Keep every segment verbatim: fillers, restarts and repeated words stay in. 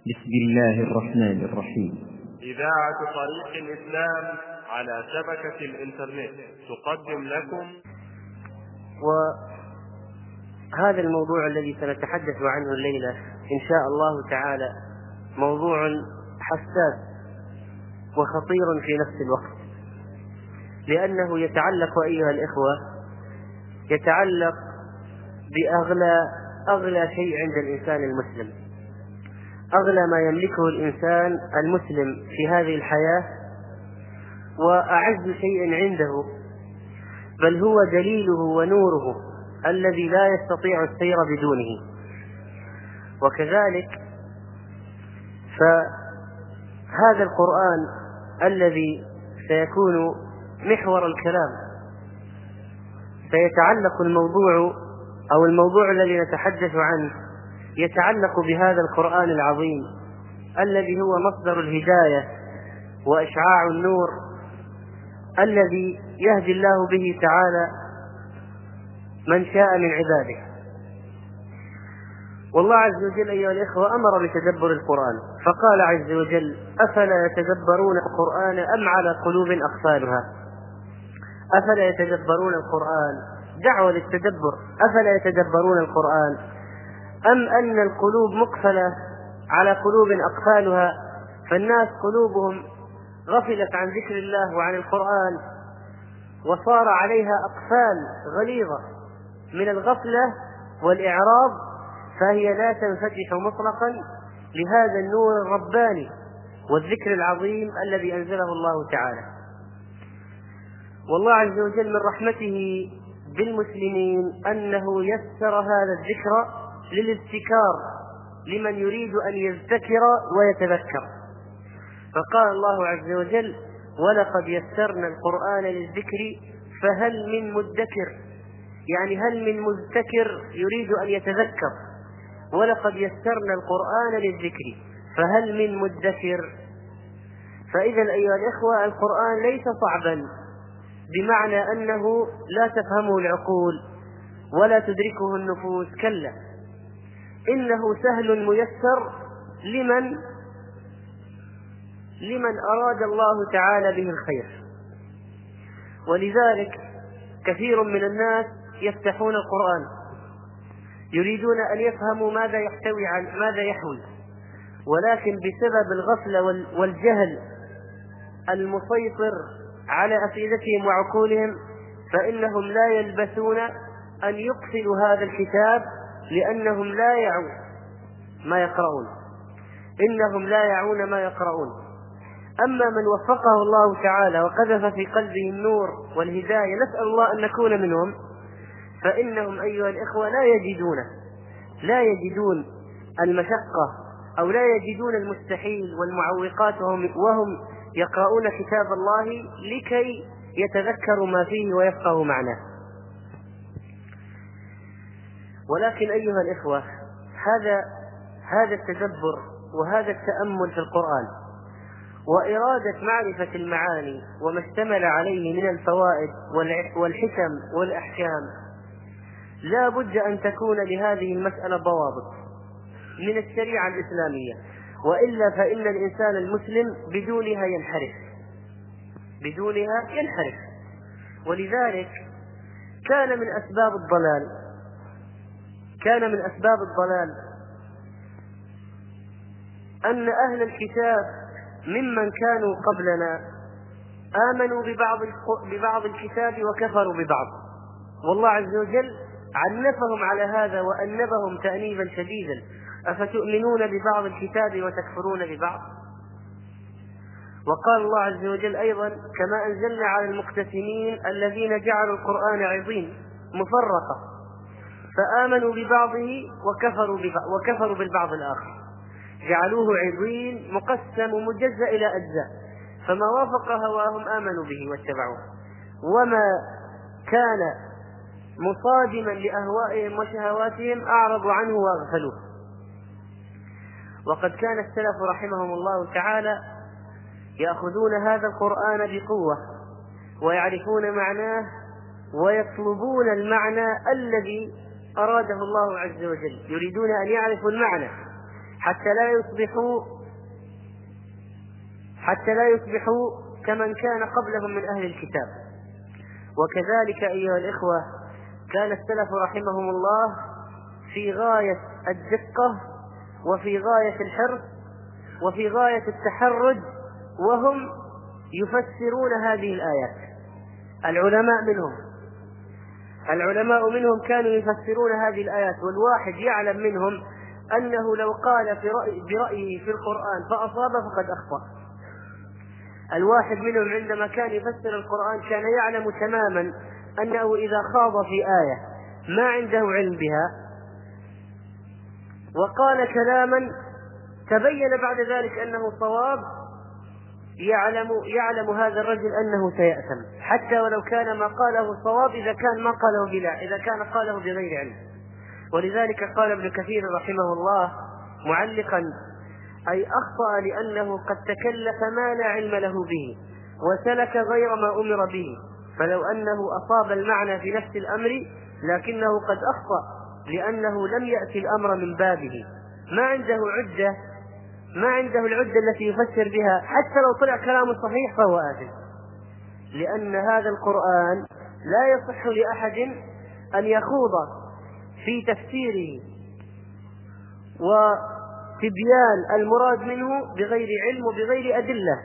بسم الله الرحمن الرحيم. إذاعة طريق الإسلام على شبكة الإنترنت تقدم لكم. وهذا الموضوع الذي سنتحدث عنه الليلة إن شاء الله تعالى موضوع حساس وخطير في نفس الوقت، لأنه يتعلق أيها الإخوة يتعلق بأغلى أغلى شيء عند الإنسان المسلم، أغلى ما يملكه الإنسان المسلم في هذه الحياة، وأعز شيء عنده، بل هو دليله ونوره الذي لا يستطيع السير بدونه. وكذلك فهذا القرآن الذي سيكون محور الكلام سيتعلق الموضوع أو الموضوع الذي نتحدث عنه يتعلق بهذا القرآن العظيم الذي هو مصدر الهداية وإشعاع النور الذي يهدي الله به تعالى من شاء من عباده. والله عز وجل أيها الإخوة أمر بتدبر القرآن، فقال عز وجل: أفلا يتدبرون القرآن أم على قلوب أقفالها؟ أفلا يتدبرون القرآن، دعوة للتدبر، أفلا يتدبرون القرآن أم أن القلوب مقفلة على قلوب أقفالها، فالناس قلوبهم غفلت عن ذكر الله وعن القرآن وصار عليها أقفال غليظة من الغفلة والإعراض، فهي لا تنفتح مطلقا لهذا النور الرباني والذكر العظيم الذي أنزله الله تعالى. والله عز وجل من رحمته بالمسلمين أنه يسر هذا الذكر للابتكار لمن يريد أن يذكر ويتذكر، فقال الله عز وجل: ولقد يسرنا القرآن للذكر فهل من مدكر، يعني هل من مذكر يريد أن يتذكر. ولقد يسرنا القرآن للذكر فهل من مدكر. فإذا أيها الإخوة القرآن ليس صعبا بمعنى أنه لا تفهمه العقول ولا تدركه النفوس، كلا، إنه سهل ميسر لمن لمن أراد الله تعالى به الخير. ولذلك كثير من الناس يفتحون القرآن يريدون أن يفهموا ماذا يحتوي عن ماذا يحوي، ولكن بسبب الغفلة والجهل المسيطر على أفئدتهم وعقولهم فإنهم لا يلبثون أن يقفلوا هذا الكتاب، لأنهم لا يعون ما يقرؤون إنهم لا يعون ما يقرؤون. أما من وفقه الله تعالى وقذف في قلبه النور والهداية، نسأل الله أن نكون منهم، فإنهم أيها الإخوة لا يجدون لا يجدون المشقة أو لا يجدون المستحيل والمعوقات وهم يقرؤون كتاب الله لكي يتذكروا ما فيه ويفقهوا معناه. ولكن أيها الإخوة هذا هذا التدبر وهذا التأمل في القرآن وإرادة معرفة المعاني وما اشتمل عليه من الفوائد والحكم والأحكام لا بد أن تكون لهذه المسألة ضوابط من الشريعة الإسلامية، وإلا فإن الإنسان المسلم بدونها ينحرف بدونها ينحرف ولذلك كان من أسباب الضلال كان من أسباب الضلال أن أهل الكتاب ممن كانوا قبلنا آمنوا ببعض ببعض الكتاب وكفروا ببعض، والله عز وجل عنفهم على هذا وأنبهم تأنيبا شديدا: أفتؤمنون ببعض الكتاب وتكفرون ببعض. وقال الله عز وجل أيضا: كما أنزلنا على المقتسمين الذين جعلوا القرآن عظيم مفرقة فآمنوا ببعضه وكفروا, ببعض وكفروا بالبعض الآخر، جعلوه عظيم مقسم مجزأ إلى أجزاء، فما وافق هواهم آمنوا به واتبعوه، وما كان مصادما لأهوائهم وشهواتهم أعرضوا عنه واغفلوه. وقد كان السلف رحمهم الله تعالى يأخذون هذا القرآن بقوة ويعرفون معناه ويطلبون المعنى الذي أراده الله عز وجل، يريدون أن يعرفوا المعنى حتى لا يصبحوا حتى لا يصبحوا كمن كان قبلهم من أهل الكتاب. وكذلك أيها الإخوة كان السلف رحمهم الله في غاية الدقة وفي غاية الحرص وفي غاية التحرج وهم يفسرون هذه الآيات. العلماء منهم العلماء منهم كانوا يفسرون هذه الآيات، والواحد يعلم منهم أنه لو قال في رأي برأيه في القرآن فأصاب فقد أخطأ. الواحد منهم عندما كان يفسر القرآن كان يعلم تماما أنه إذا خاض في آية ما عنده علم بها وقال كلاما تبين بعد ذلك أنه صواب، يعلم يعلم هذا الرجل أنه سيأثم حتى ولو كان ما قاله صواب إذا كان ما قاله بلا إذا كان قاله بغير علم. ولذلك قال ابن كثير رحمه الله معلقا: أي أخطأ لأنه قد تكلف ما لا علم له به وسلك غير ما أمر به، فلو أنه أصاب المعنى في نفس الأمر لكنه قد أخطأ لأنه لم يأتي الأمر من بابه، ما عنده عدة ما عنده العدة التي يفسر بها، حتى لو طلع كلامه صحيح فهو آثم، لأن هذا القرآن لا يصح لأحد أن يخوض في تفسيره وتبيان المراد منه بغير علم وبغير أدلة.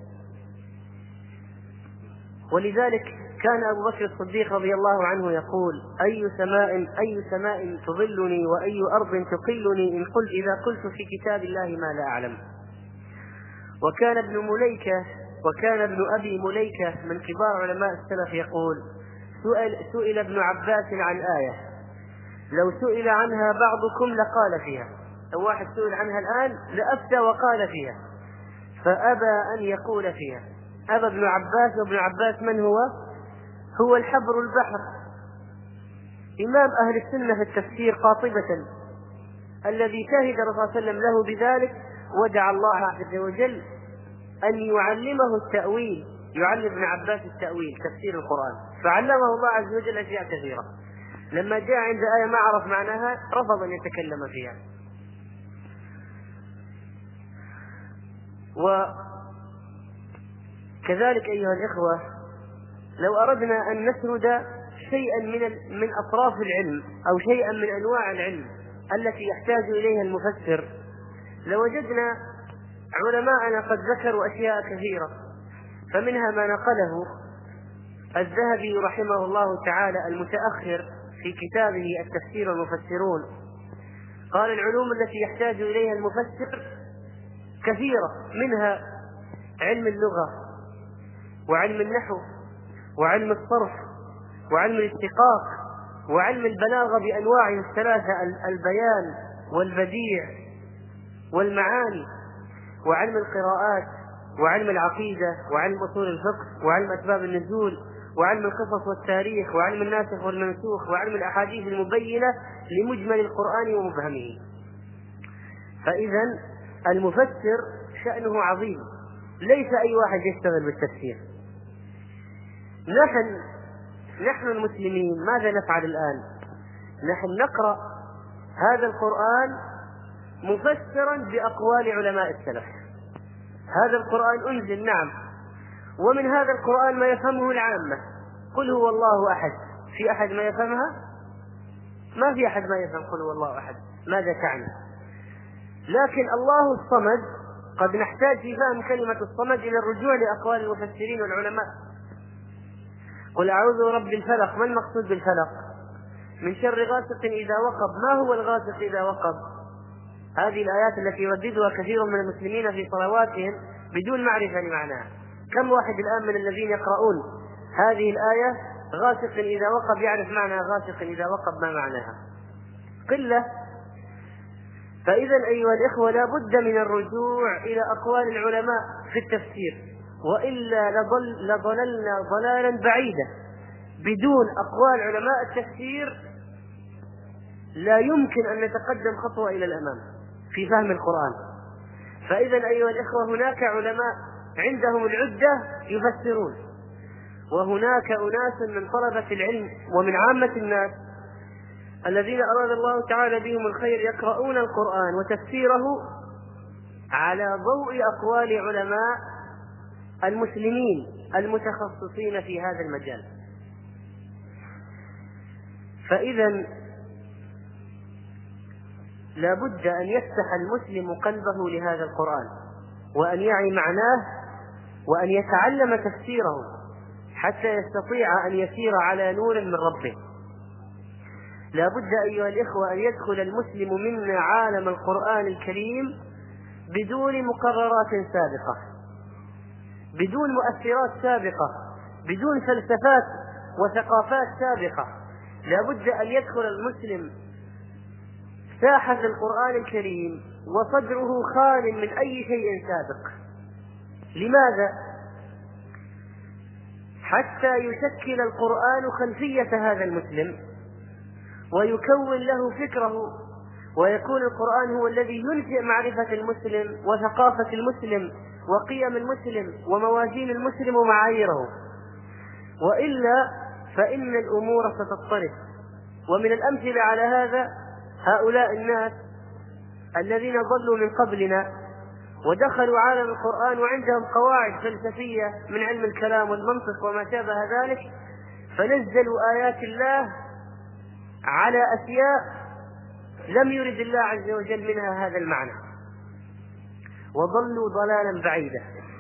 ولذلك كان أبو بكر الصديق رضي الله عنه يقول: أي سماء أي سماء تظلني وأي أرض تقلني إن قل إذا قلت في كتاب الله ما لا أعلم. وكان ابن مليكة وكان ابن أبي مليكة من كبار علماء السلف يقول: سئل, سئل ابن عباس عن آية لو سئل عنها بعضكم لقال فيها، لو واحد سئل عنها الآن لأفتى وقال فيها، فأبى أن يقول فيها. أبى ابن عباس. وابن عباس من هو؟ هو الحبر البحر، إمام أهل السنة في التفسير قاطبة، الذي شهد الرسول صلى الله عليه وسلم له بذلك ودعا الله عز وجل أن يعلمه التأويل، يعلم ابن عباس التأويل تفسير القرآن، فعلمه الله عز وجل أشياء كثيرة. لما جاء عند آية ما عرف معناها رفض أن يتكلم فيها. وكذلك أيها الإخوة لو أردنا أن نسرد شيئا من من أطراف العلم أو شيئا من أنواع العلم التي يحتاج إليها المفسر لوجدنا علماءنا قد ذكروا أشياء كثيرة، فمنها ما نقله الذهبي رحمه الله تعالى المتأخر في كتابه التفسير والمفسرون. قال: العلوم التي يحتاج إليها المفسر كثيرة، منها علم اللغة وعلم النحو وعلم الصرف وعلم الاشتقاق وعلم البلاغة بأنواعه الثلاثة: البيان والبديع والمعاني، وعلم القراءات وعلم العقيدة وعلم أصول الفقه وعلم أسباب النزول وعلم القصص والتاريخ وعلم الناسخ والمنسوخ وعلم الأحاديث المبينة لمجمل القرآن ومبهمه. فإذا المفسر شأنه عظيم، ليس أي واحد يشتغل بالتفسير. نحن نحن المسلمين ماذا نفعل الآن؟ نحن نقرأ هذا القرآن مفسرا بأقوال علماء السلف. هذا القرآن أنزل نعم، ومن هذا القرآن ما يفهمه العامة. قل هو الله أحد، في أحد ما يفهمها؟ ما في أحد ما يفهم قل هو الله أحد ماذا تعني. لكن الله الصمد قد نحتاج في فهم كلمة الصمد إلى الرجوع لأقوال المفسرين والعلماء. قل أعوذ برب الفلق، ما المقصود بالفلق؟ من شر غاسق إذا وقب. ما هو الغاسق إذا وقب؟ هذه الآيات التي يرددها كثير من المسلمين في صلواتهم بدون معرفة لمعناها. كم واحد الآن من الذين يقرؤون هذه الآية غاسق إذا وقب يعرف معنى غاسق إذا وقب ما معناها؟ قلة. فإذا أيها الإخوة لا بد من الرجوع إلى أقوال العلماء في التفسير، وإلا لضل لضللنا ضلالا بعيدا. بدون أقوال علماء التفسير لا يمكن أن نتقدم خطوة إلى الأمام في فهم القرآن. فإذا أيها الإخوة هناك علماء عندهم العدة يفسرون، وهناك أناس من طلبة العلم ومن عامة الناس الذين أراد الله تعالى بهم الخير يقرؤون القرآن وتفسيره على ضوء أقوال علماء المسلمين المتخصصين في هذا المجال. فإذا لا بد أن يفتح المسلم قلبه لهذا القرآن وأن يعي معناه وأن يتعلم تفسيره حتى يستطيع أن يسير على نور من ربه. لا بد أيها الإخوة أن يدخل المسلم منا عالم القرآن الكريم بدون مقررات سابقة، بدون مؤثرات سابقة، بدون فلسفات وثقافات سابقة. لا بد أن يدخل المسلم ساحة القرآن الكريم وصدره خال من أي شيء سابق. لماذا؟ حتى يشكل القرآن خلفية هذا المسلم ويكون له فكره، ويكون القرآن هو الذي ينشئ معرفة المسلم وثقافة المسلم وقيم المسلم وموازين المسلم ومعاييره، وإلا فإن الأمور ستضطرب. ومن الأمثلة على هذا هؤلاء الناس الذين ضلوا من قبلنا ودخلوا عالم القرآن وعندهم قواعد فلسفية من علم الكلام والمنطق وما شابه ذلك، فنزلوا آيات الله على أشياء لم يرد الله عز وجل منها هذا المعنى، وضلوا ضلالا بعيدا.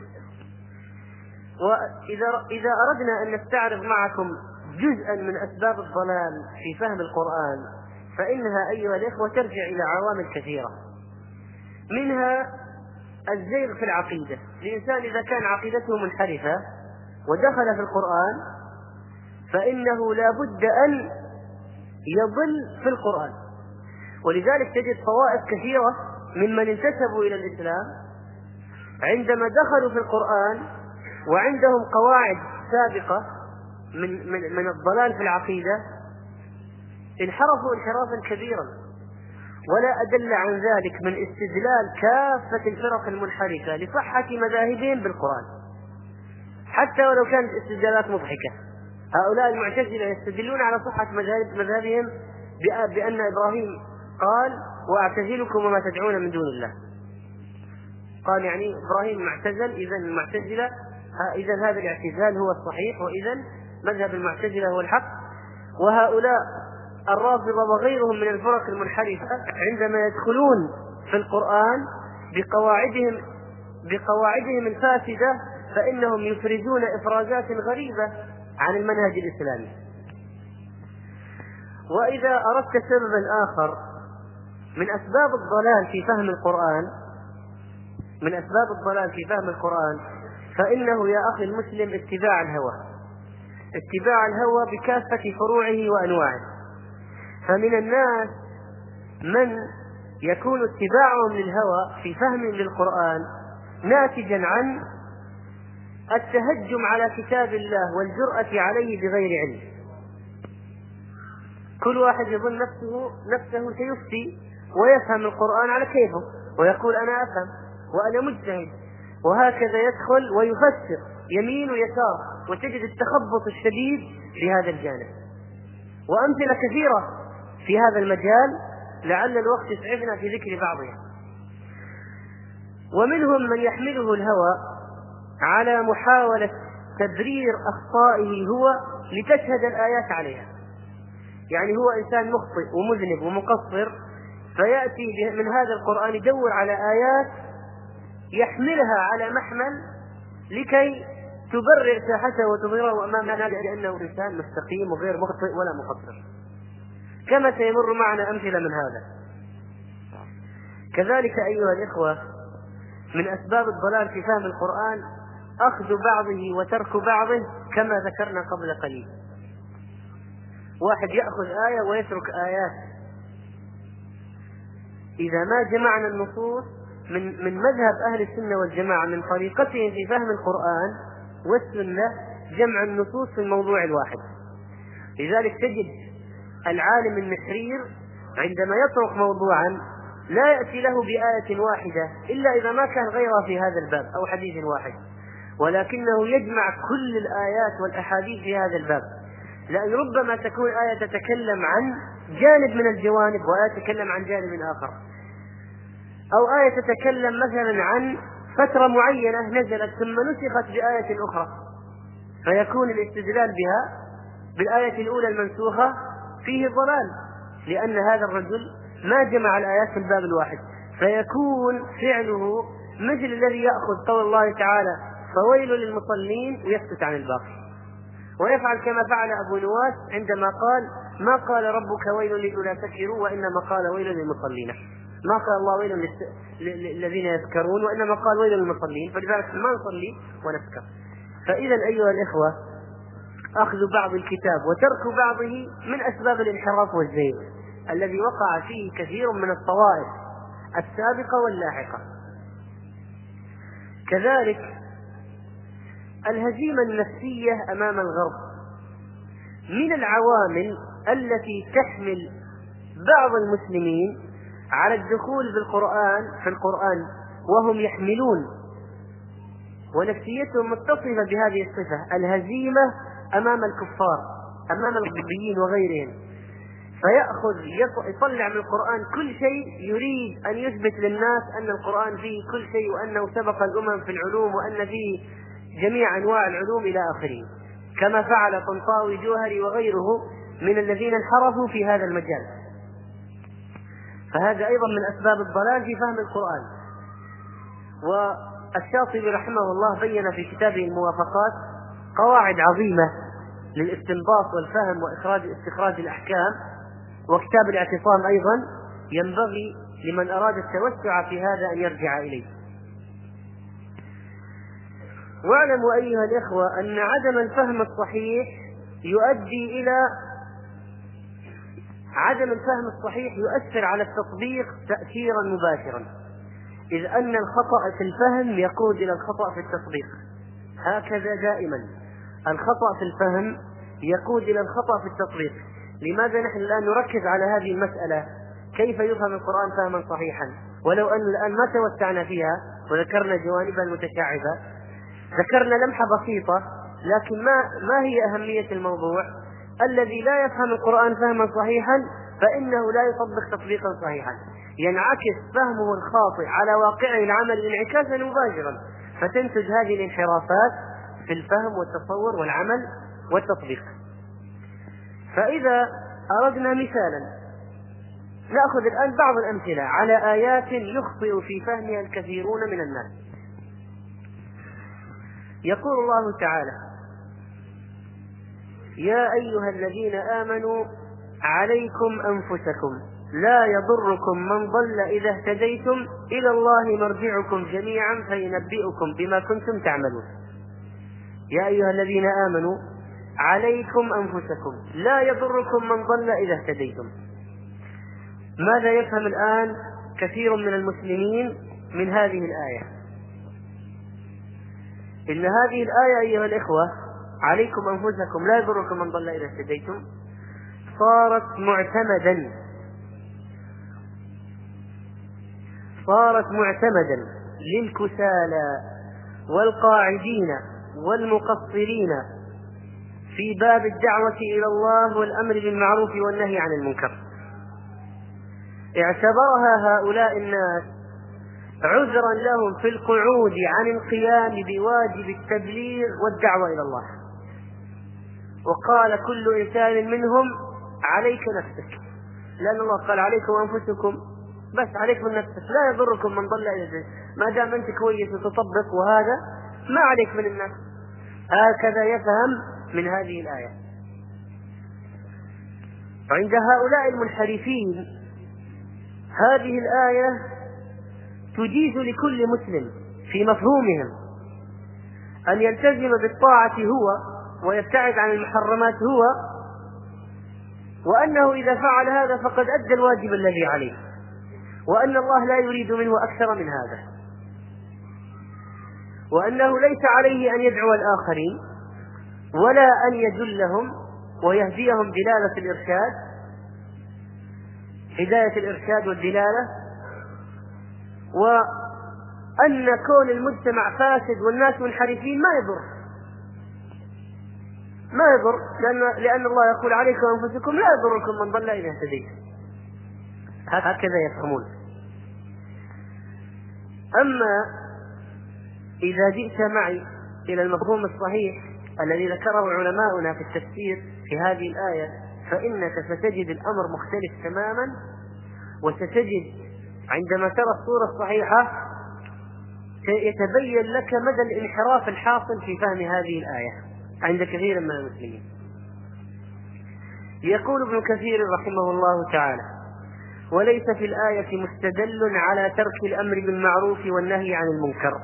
وإذا إذا أردنا أن نستعرض معكم جزءا من أسباب الضلال في فهم القرآن فإنها أيها الإخوة ترجع إلى عوامل كثيرة، منها الزيغ في العقيدة. الإنسان إذا كان عقيدته منحرفة ودخل في القرآن فإنه لا بد أن يضل في القرآن. ولذلك تجد طوائف كثيرة ممن انتسبوا إلى الإسلام عندما دخلوا في القرآن وعندهم قواعد سابقة من, من, من الضلال في العقيدة انحرفوا انحرافا كبيرا. ولا أدل عن ذلك من استدلال كافة الفرق المنحرفة لصحة مذاهبهم بالقرآن، حتى ولو كانت استدلالات مضحكة. هؤلاء المعتزلة يستدلون على صحة مذهبهم بأن إبراهيم قال وأعتزلكم وما تدعون من دون الله. قال يعني إبراهيم معتزل، إذن المعتزلة إذن هذا الاعتزال هو الصحيح، وإذن مذهب المعتزلة هو الحق. وهؤلاء الرافضة وغيرهم من الفرق المنحرفة عندما يدخلون في القرآن بقواعدهم بقواعدهم الفاسدة فإنهم يفرزون إفرازات غريبة عن المنهج الإسلامي. وإذا أردت سببا آخر من أسباب الضلال في فهم القرآن من أسباب الضلال في فهم القرآن فإنه يا أخي المسلم اتباع الهوى، اتباع الهوى بكافة فروعه وأنواعه. فمن الناس من يكون اتباعهم للهوى في فهم للقرآن ناتجا عن التهجم على كتاب الله والجرأة عليه بغير علم. كل واحد يظن نفسه نفسه سيفتي ويفهم القرآن على كيفه ويقول أنا أفهم وأنا مجتهد، وهكذا يدخل ويفسر يمين ويسار، وتجد التخبط الشديد في هذا الجانب. وأمثلة كثيرة في هذا المجال لعل الوقت يسعفنا في ذكر بعضها. ومنهم من يحمله الهوى على محاولة تبرير أخطائه هو لتشهد الآيات عليها. يعني هو إنسان مخطئ ومذنب ومقصر، فيأتي من هذا القرآن يدور على آيات يحملها على محمل لكي تبرر ساحته وتظهره أمامنا لأنه إنسان مستقيم وغير مخطئ ولا مقصر، كما سيمر معنا أمثلة من هذا. كذلك أيها الإخوة من أسباب الضلال في فهم القرآن أخذ بعضه وترك بعضه كما ذكرنا قبل قليل. واحد يأخذ آية ويترك آيات. إذا ما جمعنا النصوص من من مذهب أهل السنة والجماعة من طريقتهم في فهم القرآن والسنة جمع النصوص في الموضوع الواحد. لذلك تجد العالم النحرير عندما يطرق موضوعا لا يأتي له بآية واحدة إلا إذا ما كان غيرها في هذا الباب أو حديث واحد، ولكنه يجمع كل الآيات والأحاديث في هذا الباب، لأن ربما تكون آية تتكلم عن جانب من الجوانب وآية تتكلم عن جانب آخر، أو آية تتكلم مثلا عن فترة معينة نزلت ثم نسخت بآية أخرى، فيكون الاستدلال بها بالآية الأولى المنسوخة فيه ضلال، لأن هذا الرجل ما جمع الآيات في الباب الواحد، فيكون فعله مثل الذي يأخذ قول الله تعالى فويل للمصلين ويسكت عن الباقي، ويفعل كما فعل أبو نواس عندما قال ما قال ربك ويل للذين سكروا وإنما قال ويل للمصلين، ما قال الله ويل للذين يسكرون وإنما قال ويل للمصلين، فلذلك ما نصلي ونسكر. فإذا أيها الإخوة، أخذ بعض الكتاب وترك بعضه من أسباب الانحراف والزيغ الذي وقع فيه كثير من الطوائف السابقة واللاحقة. كذلك الهزيمة النفسية أمام الغرب من العوامل التي تحمل بعض المسلمين على الدخول بالقرآن في القرآن وهم يحملون ونفسيتهم متصفة بهذه الصفة، الهزيمة أمام الكفار، أمام الغربيين وغيرهم، فيأخذ يطلع من القرآن كل شيء، يريد أن يثبت للناس أن القرآن فيه كل شيء وأنه سبق الأمم في العلوم وأن فيه جميع أنواع العلوم إلى آخره، كما فعل طنطاوي جوهري وغيره من الذين انحرفوا في هذا المجال. فهذا أيضا من أسباب الضلال في فهم القرآن. والشاطبي رحمه الله بين في كتابه الموافقات قواعد عظيمة للاستنباط والفهم وإخراج استخراج الأحكام، وكتاب الاعتصام أيضا ينبغي لمن أراد التوسع في هذا أن يرجع إليه. واعلموا أيها الإخوة أن عدم الفهم الصحيح يؤدي إلى عدم الفهم الصحيح يؤثر على التطبيق تأثيرا مباشرا، إذ أن الخطأ في الفهم يقود إلى الخطأ في التطبيق. هكذا دائما الخطأ في الفهم يقود إلى الخطأ في التطبيق. لماذا نحن الآن نركز على هذه المسألة كيف يفهم القرآن فهما صحيحا، ولو أن الآن ما توسعنا فيها وذكرنا جوانبها المتشعبة، ذكرنا لمحة بسيطة، لكن ما, ما هي أهمية الموضوع؟ الذي لا يفهم القرآن فهما صحيحا فإنه لا يطبق تطبيقا صحيحا، ينعكس فهمه الخاطئ على واقعه العمل انعكاسا مباشرا، فتنتج هذه الانحرافات في الفهم والتصور والعمل والتطبيق. فإذا أردنا مثالا نأخذ الآن بعض الأمثلة على آيات يخطئ في فهمها الكثيرون من الناس. يقول الله تعالى يا أيها الذين آمنوا عليكم أنفسكم لا يضركم من ضل إذا اهتديتم إلى الله مرجعكم جميعا فينبئكم بما كنتم تعملون. يا أيها الذين آمنوا عليكم أنفسكم لا يضركم من ضل إذا اهتديتم. ماذا يفهم الآن كثير من المسلمين من هذه الآية؟ إن هذه الآية أيها الإخوة عليكم أنفسكم لا يضركم من ضل إذا اهتديتم صارت معتمدا صارت معتمدا للكسالى والقاعدين والمقصرين في باب الدعوة إلى الله والأمر بالمعروف والنهي عن المنكر. اعتبرها هؤلاء الناس عذرا لهم في القعود عن القيام بواجب التبليغ والدعوة إلى الله، وقال كل إنسان منهم عليك نفسك، لأن الله قال عليكم أنفسكم، بس عليكم نفسك، لا يضركم من ضل إذا ما دام أنت كويس وتطبق، وهذا ما عليك من الناس. هكذا يفهم من هذه الآية. عند هؤلاء المنحرفين هذه الآية تجيز لكل مسلم في مفهومهم أن يلتزم بالطاعة هو ويبتعد عن المحرمات هو، وأنه إذا فعل هذا فقد أدى الواجب الذي عليه، وأن الله لا يريد منه أكثر من هذا، وأنه ليس عليه أن يدعو الآخرين ولا أن يدلهم ويهديهم دلالة الإرشاد، هداية الإرشاد والدلالة، وأن كون المجتمع فاسد والناس منحرفين ما يضر. ما يضر، لأن, لأن الله يقول عليكم أنفسكم لا يضركم من ضل إذا اهتديتم. هكذا يفهمون. أما إذا جئت معي إلى المفهوم الصحيح الذي ذكره علماؤنا في التفسير في هذه الآية، فإنك ستجد الأمر مختلف تماما، وستجد عندما ترى الصورة الصحيحة يتبين لك مدى الانحراف الحاصل في فهم هذه الآية عند كثير من المسلمين. يقول ابن كثير رحمه الله تعالى: وليس في الآية مستدل على ترك الأمر بالمعروف والنهي عن المنكر.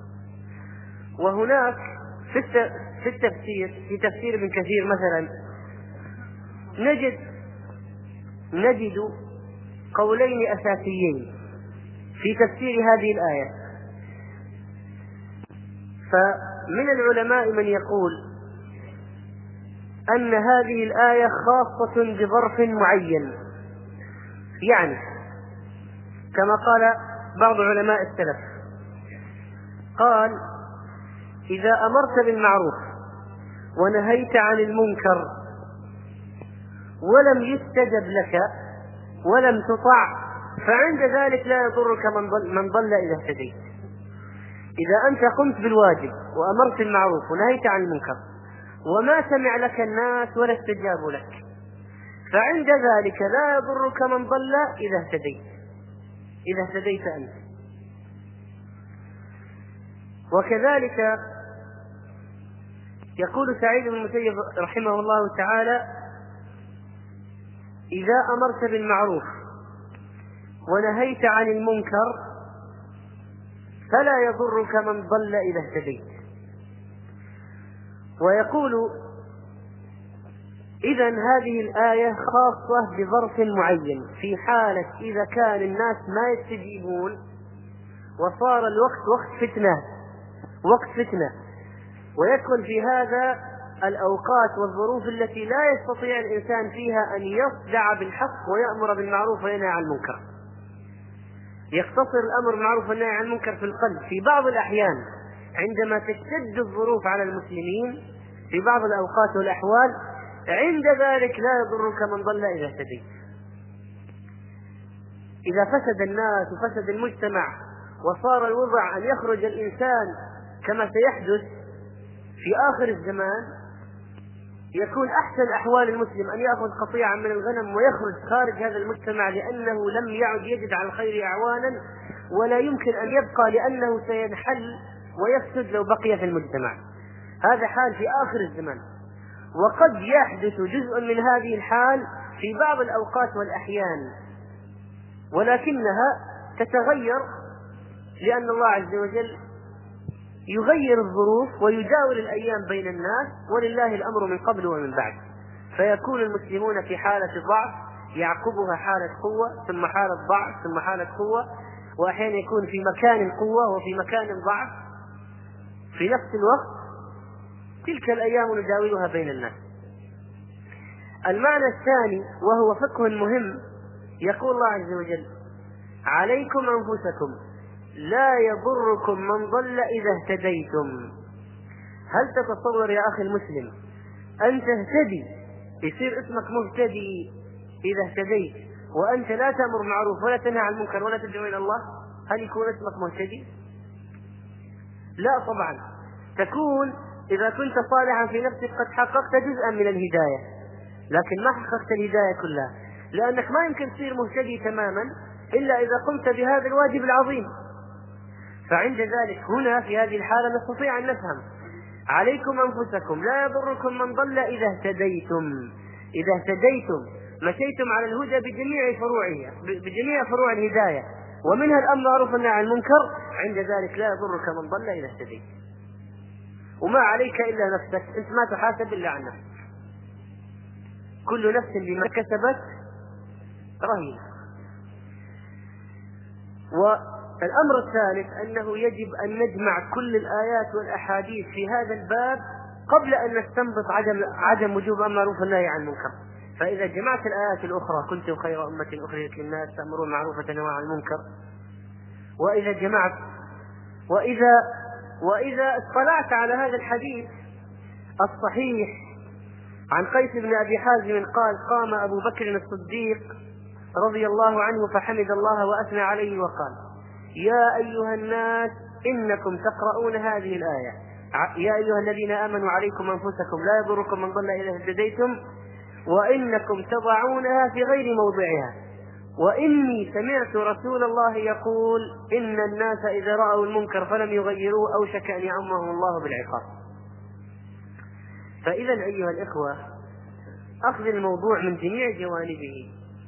وهناك في التفسير في تفسير ابن كثير مثلا نجد نجد قولين أساسيين في تفسير هذه الآية. فمن العلماء من يقول أن هذه الآية خاصة بظرف معين، يعني كما قال بعض علماء السلف، قال: إذا أمرت بالمعروف ونهيت عن المنكر ولم يستجب لك ولم تطع، فعند ذلك لا يضرك من ضل, من ضل إذا اهتديت. إذا أنت قمت بالواجب وأمرت بالمعروف ونهيت عن المنكر وما سمع لك الناس ولا استجابوا لك، فعند ذلك لا يضرك من ضل إذا اهتديت إذا اهتديت أنت. وكذلك يقول سعيد بن المسيب رحمه الله تعالى: إذا أمرت بالمعروف ونهيت عن المنكر فلا يضرك من ضل إذا اهتديت. ويقول: إذن هذه الآية خاصة بظرف معين، في حالة إذا كان الناس ما يستجيبون وصار الوقت وقت فتنة وقت فتنة ويدخل في هذا الأوقات والظروف التي لا يستطيع الإنسان فيها أن يصدع بالحق ويأمر بالمعروف وينهى عن المنكر. يقتصر الأمر بالمعروف والنهي عن المنكر في القلب في بعض الأحيان عندما تشتد الظروف على المسلمين في بعض الأوقات والأحوال، عند ذلك لا يضرك من ضل إذا اهتديت. إذا فسد الناس وفسد المجتمع وصار الوضع أن يخرج الإنسان كما سيحدث في آخر الزمان، يكون أحسن أحوال المسلم أن يأخذ قطيعا من الغنم ويخرج خارج هذا المجتمع، لأنه لم يعد يجد على الخير أعوانا، ولا يمكن أن يبقى لأنه سينحل ويفسد لو بقي في المجتمع. هذا حال في آخر الزمان، وقد يحدث جزء من هذه الحال في بعض الأوقات والأحيان، ولكنها تتغير لأن الله عز وجل يغير الظروف ويجاور الأيام بين الناس، ولله الأمر من قبل ومن بعد. فيكون المسلمون في حالة ضعف يعقبها حالة قوة، ثم حالة ضعف، ثم حالة قوة، وأحيانا يكون في مكان قوة وفي مكان ضعف في نفس الوقت. تلك الأيام نداولها بين الناس. المعنى الثاني وهو فقه مهم، يقول الله عز وجل: عليكم أنفسكم لا يضركم من ضل إذا اهتديتم. هل تتصور يا أخي المسلم أن تهتدي يصير اسمك مهتدي إذا اهتديت وأنت لا تأمر معروف ولا تنهى عن المنكر ولا تدعو إلى الله؟ هل يكون اسمك مهتدي؟ لا طبعا. تكون إذا كنت صالحا في نفسك قد حققت جزءا من الهداية، لكن ما حققت الهداية كلها، لأنك ما يمكن تصير مهتدي تماما إلا إذا قمت بهذا الواجب العظيم. فعند ذلك هنا في هذه الحالة نستطيع أن نفهم: عليكم أنفسكم لا يضركم من ضل إذا اهتديتم. إذا اهتديتم مشيتم على الهدى بجميع فروعها بجميع فروع الهداية، ومنها الأمر بالمعروف والنهي عن المنكر، عند ذلك لا يضرك من ضل إذا اهتديت. وما عليك إلا نفسك، أنت ما تحاسب إلا عن نفسك، كل نفس بما كسبت رهينة. والأمر الثالث أنه يجب أن نجمع كل الآيات والأحاديث في هذا الباب قبل أن نستنبط عدم, عدم وجوب الأمر بالمعروف والنهي عن المنكر. فإذا جمعت الآيات الأخرى: كنتم خير أمة أخرجت للناس تأمرون بالمعروف وتنهون عن المنكر، وإذا جمعت وإذا وإذا اطلعت على هذا الحديث الصحيح عن قيس بن أبي حازم قال: قام أبو بكر الصديق رضي الله عنه فحمد الله وأثنى عليه وقال: يا أيها الناس إنكم تقرؤون هذه الآية: يا أيها الذين آمنوا عليكم أنفسكم لا يضركم من ضل إذا اهتديتم، وإنكم تضعونها في غير موضعها، وإني سمعت رسول الله يقول: إن الناس إذا رأوا المنكر فلم يغيروه أوشك أن يعمهم الله بالعقاب. فإذا أيها الإخوة، أخذ الموضوع من جميع جوانبه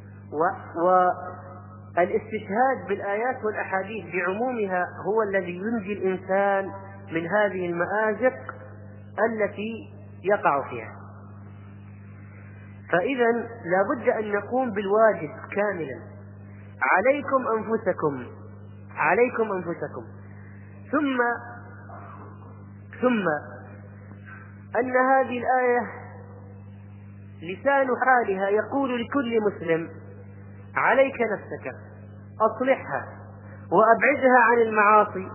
والاستشهاد بالآيات والأحاديث بعمومها هو الذي ينجي الإنسان من هذه المآزق التي يقع فيها. فإذا لا بد أن نقوم بالواجب كاملا: عليكم أنفسكم عليكم أنفسكم ثم ثم أن هذه الآية لسان حالها يقول لكل مسلم: عليك نفسك، أصلحها وأبعدها عن المعاصي.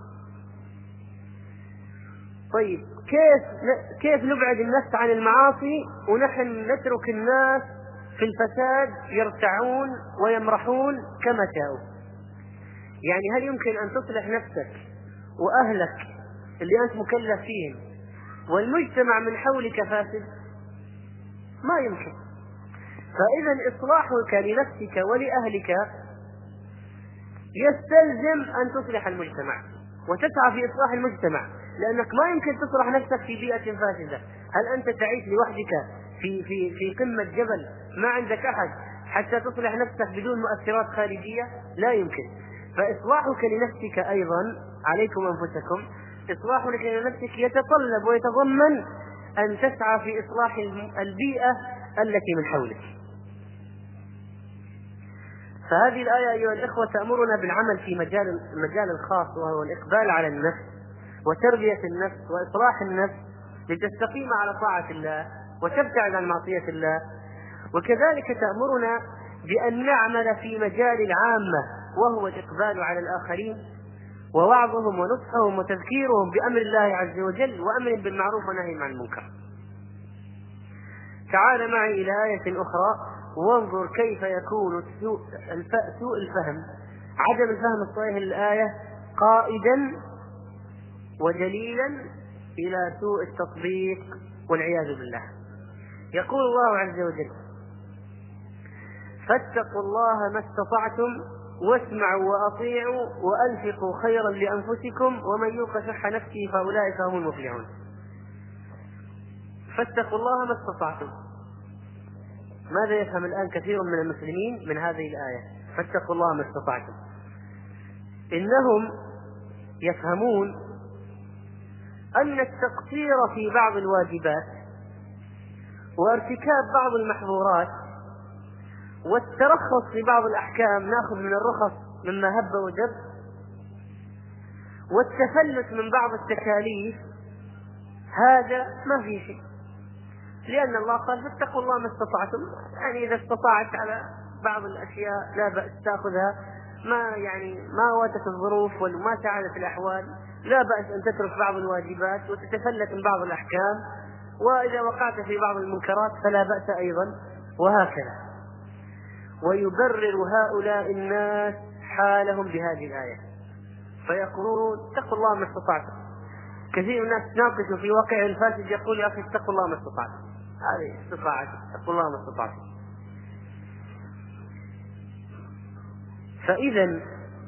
طيب كيف كيف نبعد النفس عن المعاصي ونحن نترك الناس في الفساد يرتعون ويمرحون كما شاءوا؟ يعني هل يمكن أن تصلح نفسك وأهلك اللي أنت مكلف فيهم والمجتمع من حولك فاسد؟ ما يمكن. فإذا إصلاحك لنفسك ولأهلك يستلزم أن تصلح المجتمع وتسعى في إصلاح المجتمع، لأنك ما يمكن تصلح نفسك في بيئة فاسدة. هل أنت تعيش لوحدك في في في قمة جبل ما عندك أحد حتى تصلح نفسك بدون مؤثرات خارجية؟ لا يمكن. فإصلاحك لنفسك أيضا، عليكم أنفسكم، إصلاحك لنفسك يتطلب ويتضمن أن تسعى في إصلاح البيئة التي من حولك. فهذه الآية أيها الإخوة تأمرنا بالعمل في مجال المجال الخاص، وهو الإقبال على النفس وتربية النفس وإصلاح النفس لتستقيم على طاعة الله وتبتعد عن معصية الله. وكذلك تأمرنا بأن نعمل في مجال العامة، وهو الإقبال على الآخرين ووعظهم ونصحهم وتذكيرهم بأمر الله عز وجل وأمر بالمعروف ونهي عن المنكر. تعال معي إلى آية أخرى وانظر كيف يكون سوء الفهم، عدم الفهم الصحيح للآية، قائدا ودليلا إلى سوء التطبيق والعياذ بالله. يقول الله عز وجل: فاتقوا الله ما استطعتم واسمعوا وأطيعوا وأنفقوا خيرا لأنفسكم ومن يوق شح نفسه فأولئك هم المفلحون. فاتقوا الله ما استطعتم. ماذا يفهم الآن كثير من المسلمين من هذه الآية؟ فاتقوا الله ما استطعتم. إنهم يفهمون أن التقصير في بعض الواجبات وارتكاب بعض المحظورات والترخص في بعض الأحكام، نأخذ من الرخص مما هب ودب، والتفلت من بعض التكاليف، هذا ما في شيء، لأن الله قال: فاتقوا الله ما استطعتم. يعني إذا استطعت على بعض الأشياء لا بأس تأخذها، ما يعني ما واتت الظروف وما ساعدت الأحوال لا بأس أن تترك بعض الواجبات وتتفلت من بعض الأحكام، وإذا وقعت في بعض المنكرات فلا بأس أيضا، وهكذا. ويبرر هؤلاء الناس حالهم بهذه الآية فيقولون: اتقوا الله ما استطعتم. كثير من الناس تناقش في واقع الفاسد يقول: يا أخي اتقوا الله ما استطعتم، هذه استطاعت، اتقوا الله ما استطعتم. فإذا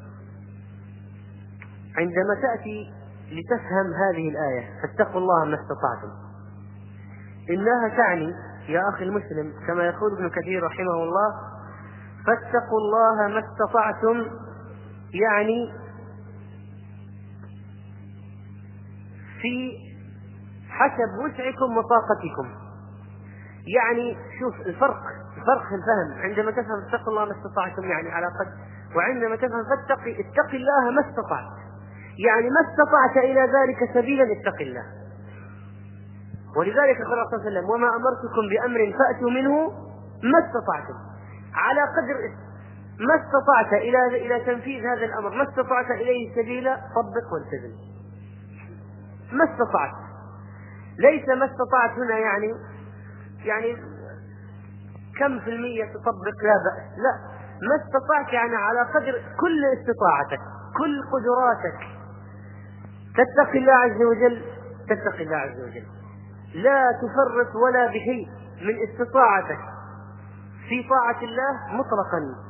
عندما تأتي لتفهم هذه الآية فاتقوا الله ما استطعتم، إنها تعني يا أخي المسلم كما يقول ابن كثير رحمه الله: فاتقوا الله ما استطعتم، يعني في حسب وسعكم وطاقتكم. يعني شوف الفرق الفرق في الفهم، عندما تفهم اتقوا الله ما استطعتم يعني على قد، وعندما تفهم فاتقي اتق الله ما استطعت يعني ما استطعت إلى ذلك سبيلا اتق الله. ولذلك قال الله صلى الله عليه وسلم: وما أمرتكم بأمر فأتوا منه ما استطعتم، على قدر ما استطعت إلى إلى تنفيذ هذا الأمر، ما استطعت إليه سبيلا طبق والتزم. ما استطعت، ليس ما استطعت هنا يعني يعني كم في المية تطبق لا بأس، لا، ما استطعت يعني على قدر كل استطاعتك، كل قدراتك تتقي الله عز وجل، تتقي الله عز وجل، لا تفرط ولا بشيء من استطاعتك في طاعة الله مطلقا.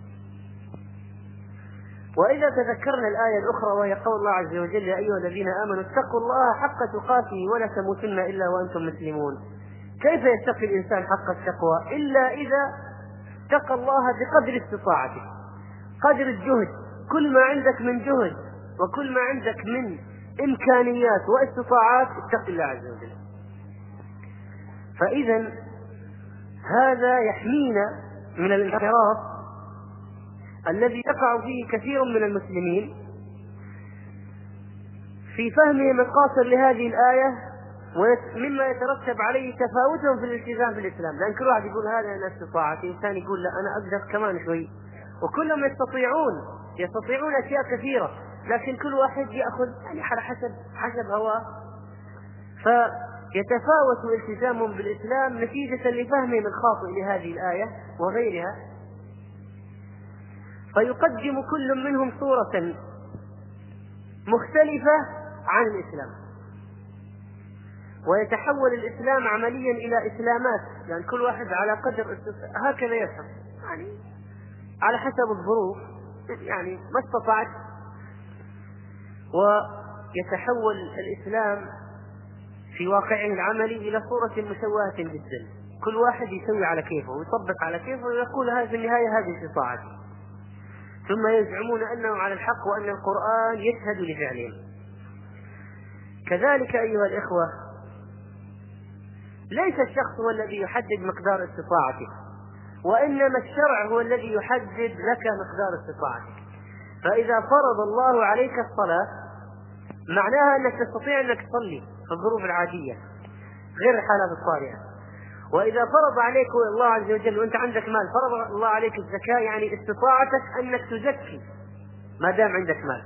وإذا تذكرنا الآية الأخرى وهي قول الله عز وجل: يا أيها الذين آمنوا اتقوا الله حق تقاته ولا تموتن إلا وأنتم مسلمون. كيف يتقي الإنسان حق التقوى إلا إذا اتقى الله بقدر استطاعته، قدر الجهد، كل ما عندك من جهد وكل ما عندك من إمكانيات واستطاعات اتق الله عز وجل. فإذا هذا يحمينا من الانحراف الذي يقع فيه كثير من المسلمين في فهمهم القاصر لهذه الآية، ومما يترتب عليه تفاوتهم في الالتزام في الإسلام، لأن كل واحد يقول هذا أنا استطاعتي، الثاني يقول لا أنا أقدر كمان شوي، وكلهم يستطيعون يستطيعون أشياء كثيرة، لكن كل واحد يأخذ يعني على حسب حسب هواه، فيتفاوت التزامهم بالإسلام نتيجة لفهمهم الخاطئ لهذه الآية وغيرها، فيقدم كل منهم صورة مختلفة عن الإسلام، ويتحول الإسلام عمليا إلى إسلامات، لأن يعني كل واحد على قدر هكذا يفهم، يعني على حسب الظروف، يعني ما استطعت، ويتحول الإسلام في واقعه العملي إلى صورة مشوهة جدا، كل واحد يسوي على كيفه ويطبق على كيفه ويقول هذه النهاية هذه استطاعتي، ثم يزعمون أنه على الحق وأن القرآن يشهد لفعلهم. كذلك أيها الإخوة، ليس الشخص هو الذي يحدد مقدار استطاعته، وإنما الشرع هو الذي يحدد لك مقدار استطاعتك. فإذا فرض الله عليك الصلاة معناها أنك تستطيع أنك تصلي في الظروف العادية غير الحالات الطارئة. وإذا فرض عليك الله عز وجل وأنت عندك مال، فرض الله عليك الزكاة، يعني استطاعتك أنك تزكي ما دام عندك مال.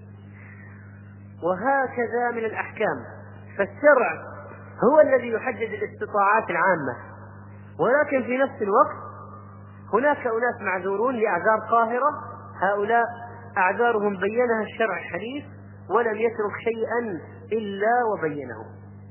وهكذا من الأحكام، فالشرع هو الذي يحدد الاستطاعات العامة، ولكن في نفس الوقت هناك أناس معذورون لأعذار قاهرة، هؤلاء أعذارهم بينها الشرع الحديث ولم يترك شيئا إلا وبينه.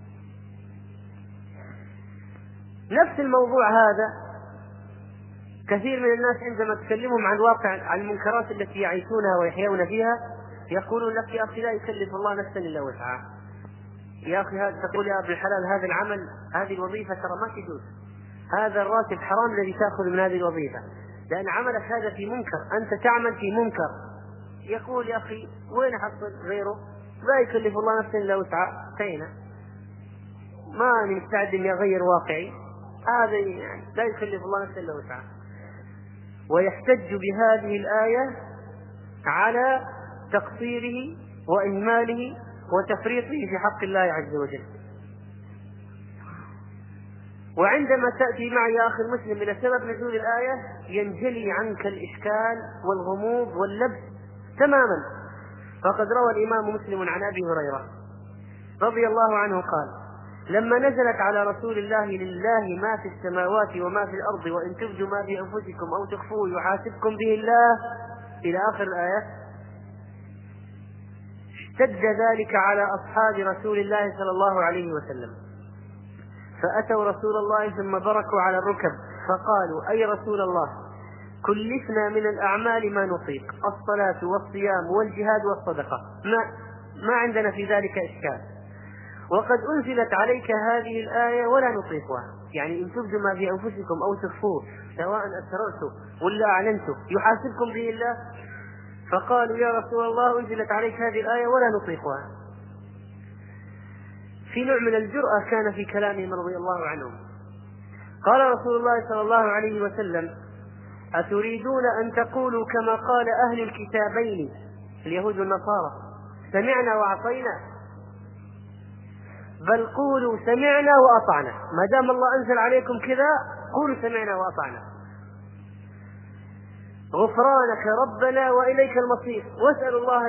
نفس الموضوع هذا كثير من الناس عندما تكلمهم عن واقع عن المنكرات التي يعيشونها ويحيون فيها يقولون لك يا أخي لا يكلف الله نفسا إلا وسعها، يا أخي هذا تقول يا ابن الحلال هذا العمل هذه الوظيفة ترى ما تجوز، هذا الراتب حرام الذي تأخذ من هذه الوظيفة لأن عملك هذا في منكر، أنت تعمل في منكر. يقول يا أخي وين أحصل غيره؟ لا يكلف الله نفسا إلا وسعها، انتهينا، ما مستعد إني أغير واقعي، هذا يعني لا يكلف الله نفسا إلا وسعها. ويحتج بهذه الآية على تقصيره وإهماله وتفريطه في حق الله عز وجل. وعندما تأتي معي يا أخي المسلم إلى سبب نزول الآية ينجلي عنك الإشكال والغموض واللبس تماما. فقد روى الإمام مسلم عن أبي هريرة رضي الله عنه قال: لما نزلت على رسول الله لله ما في السماوات وما في الأرض وإن تبدوا ما في أنفسكم أو تخفوه يحاسبكم به الله إلى آخر الآية، اشتد ذلك على أصحاب رسول الله صلى الله عليه وسلم، فأتوا رسول الله ثم بركوا على الركب فقالوا: أي رسول الله، كلفنا من الأعمال ما نطيق، الصلاة والصيام والجهاد والصدقة، ما, ما عندنا في ذلك إشكال، وقد أنزلت عليك هذه الآية ولا نطيقها، يعني إن تبدوا ما في أنفسكم أو تخفوه سواء أسررتم ولا أعلنتم يحاسبكم به الله. فقالوا: يا رسول الله أنزلت عليك هذه الآية ولا نطيقها. في نوع من الجرأة كان في كلامهم رضي الله عنهم. قال رسول الله صلى الله عليه وسلم: أتريدون أن تقولوا كما قال أهل الكتابين اليهود والنصارى سمعنا وأعطينا؟ بل قولوا سمعنا وأطعنا، ما دام الله أنزل عليكم كذا قولوا سمعنا وأطعنا، غفرانك ربنا وإليك المصير، واسأل الله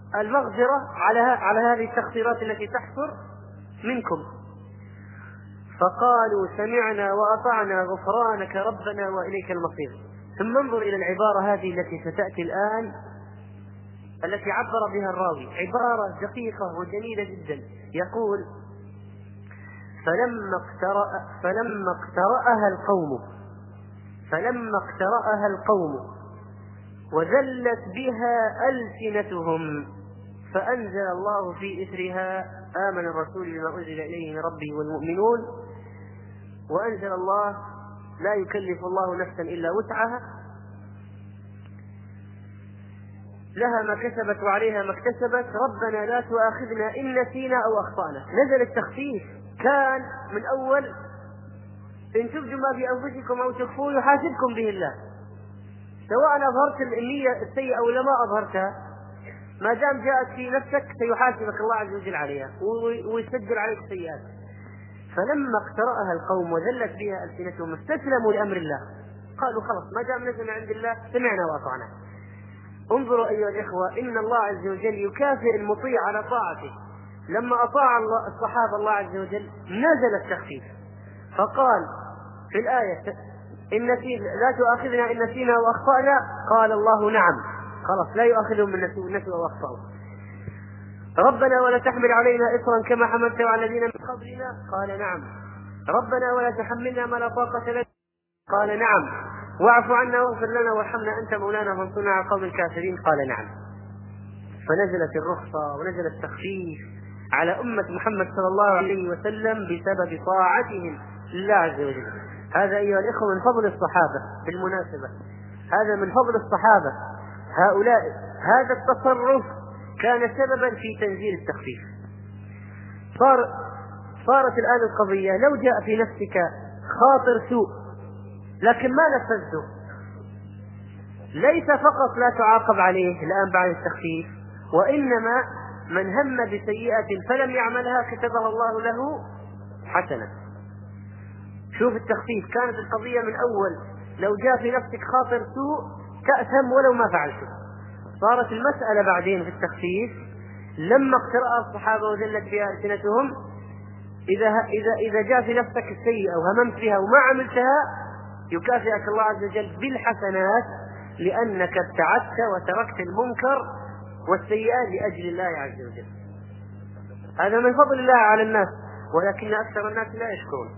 المغفرة على على هذه التقصيرات التي تحصل منكم. فقالوا سمعنا وأطعنا غفرانك ربنا وإليك المصير. ثم انظر إلى العبارة هذه التي ستأتي الآن، التي عبر بها الراوي، عبارة دقيقة وجميلة جدا. يقول: فلما اقترأ فلما اقترأها القوم فلما اقترأها القوم وذلت بها ألسنتهم فأنزل الله في إثرها: آمن الرسول بما أنزل إليه من ربه والمؤمنون. وأنزل الله: لا يكلف الله نفسا إلا وسعها، لها ما كسبت وعليها ما اكتسبت، ربنا لا تؤاخذنا إن نسينا أو أخطأنا. نزل التخفيف، كان من أول: إن تبدوا ما بأنفسكم أو تخفوه يحاسبكم به الله، سواء أظهرت النية السيئة أو لما أظهرتها، ما دام جاءت في نفسك سيحاسبك الله عز وجل عليها ويسجل عليك السيئات. فلما اقترأها القوم وذلت بها ألسنتهم استسلموا لأمر الله، قالوا: خلاص ما دام نزل عند الله سمعنا وأطعنا. انظروا أيها الإخوة، إن الله عز وجل يكافئ المطيع على طاعته. لما أطاع الله الصحابة الله عز وجل نزل التخفيف، فقال في الآية: إن نسينا لا تؤاخذنا إن نسينا وأخطأنا، قال الله: نعم، خلاص لا يؤاخذهم من نسوا وأخطأوا. ربنا ولا تحمل علينا إصرا كما حملته على الذين من قبلنا، قال: نعم. ربنا ولا تحملنا ما لا طاقة لنا، قال: نعم. واعف عنا واغفر لنا وارحمنا أنت مولانا فانصرنا على القوم الكافرين، قال: نعم. فنزلت الرخصة ونزل التخفيف على أمة محمد صلى الله عليه وسلم بسبب طاعتهم لله عز وجل. هذا أيها الإخوة من فضل الصحابة، بالمناسبة هذا من فضل الصحابة. هؤلاء هذا التصرف كان سببا في تنزيل التخفيف. صار صارت الآن القضية: لو جاء في نفسك خاطر سوء لكن ما نفذته، ليس فقط لا تعاقب عليه الآن بعد التخفيف، وإنما من هم بسيئة فلم يعملها كتبها الله له حسنة. شوف التخفيف، كانت القضية من أول لو جاء في نفسك خاطر سوء تأثم ولو ما فعلته. صارت المسألة بعدين في التخفيف لما اقترأ الصحابة وذلت بها ألسنتهم: إذا إذا إذا جاء في نفسك السيئة وهممت بها وما عملتها يكافئك الله عز وجل بالحسنات، لأنك ابتعدت وتركت المنكر والسيئات لأجل الله عز وجل. هذا من فضل الله على الناس، ولكن أكثر الناس لا يشكرون.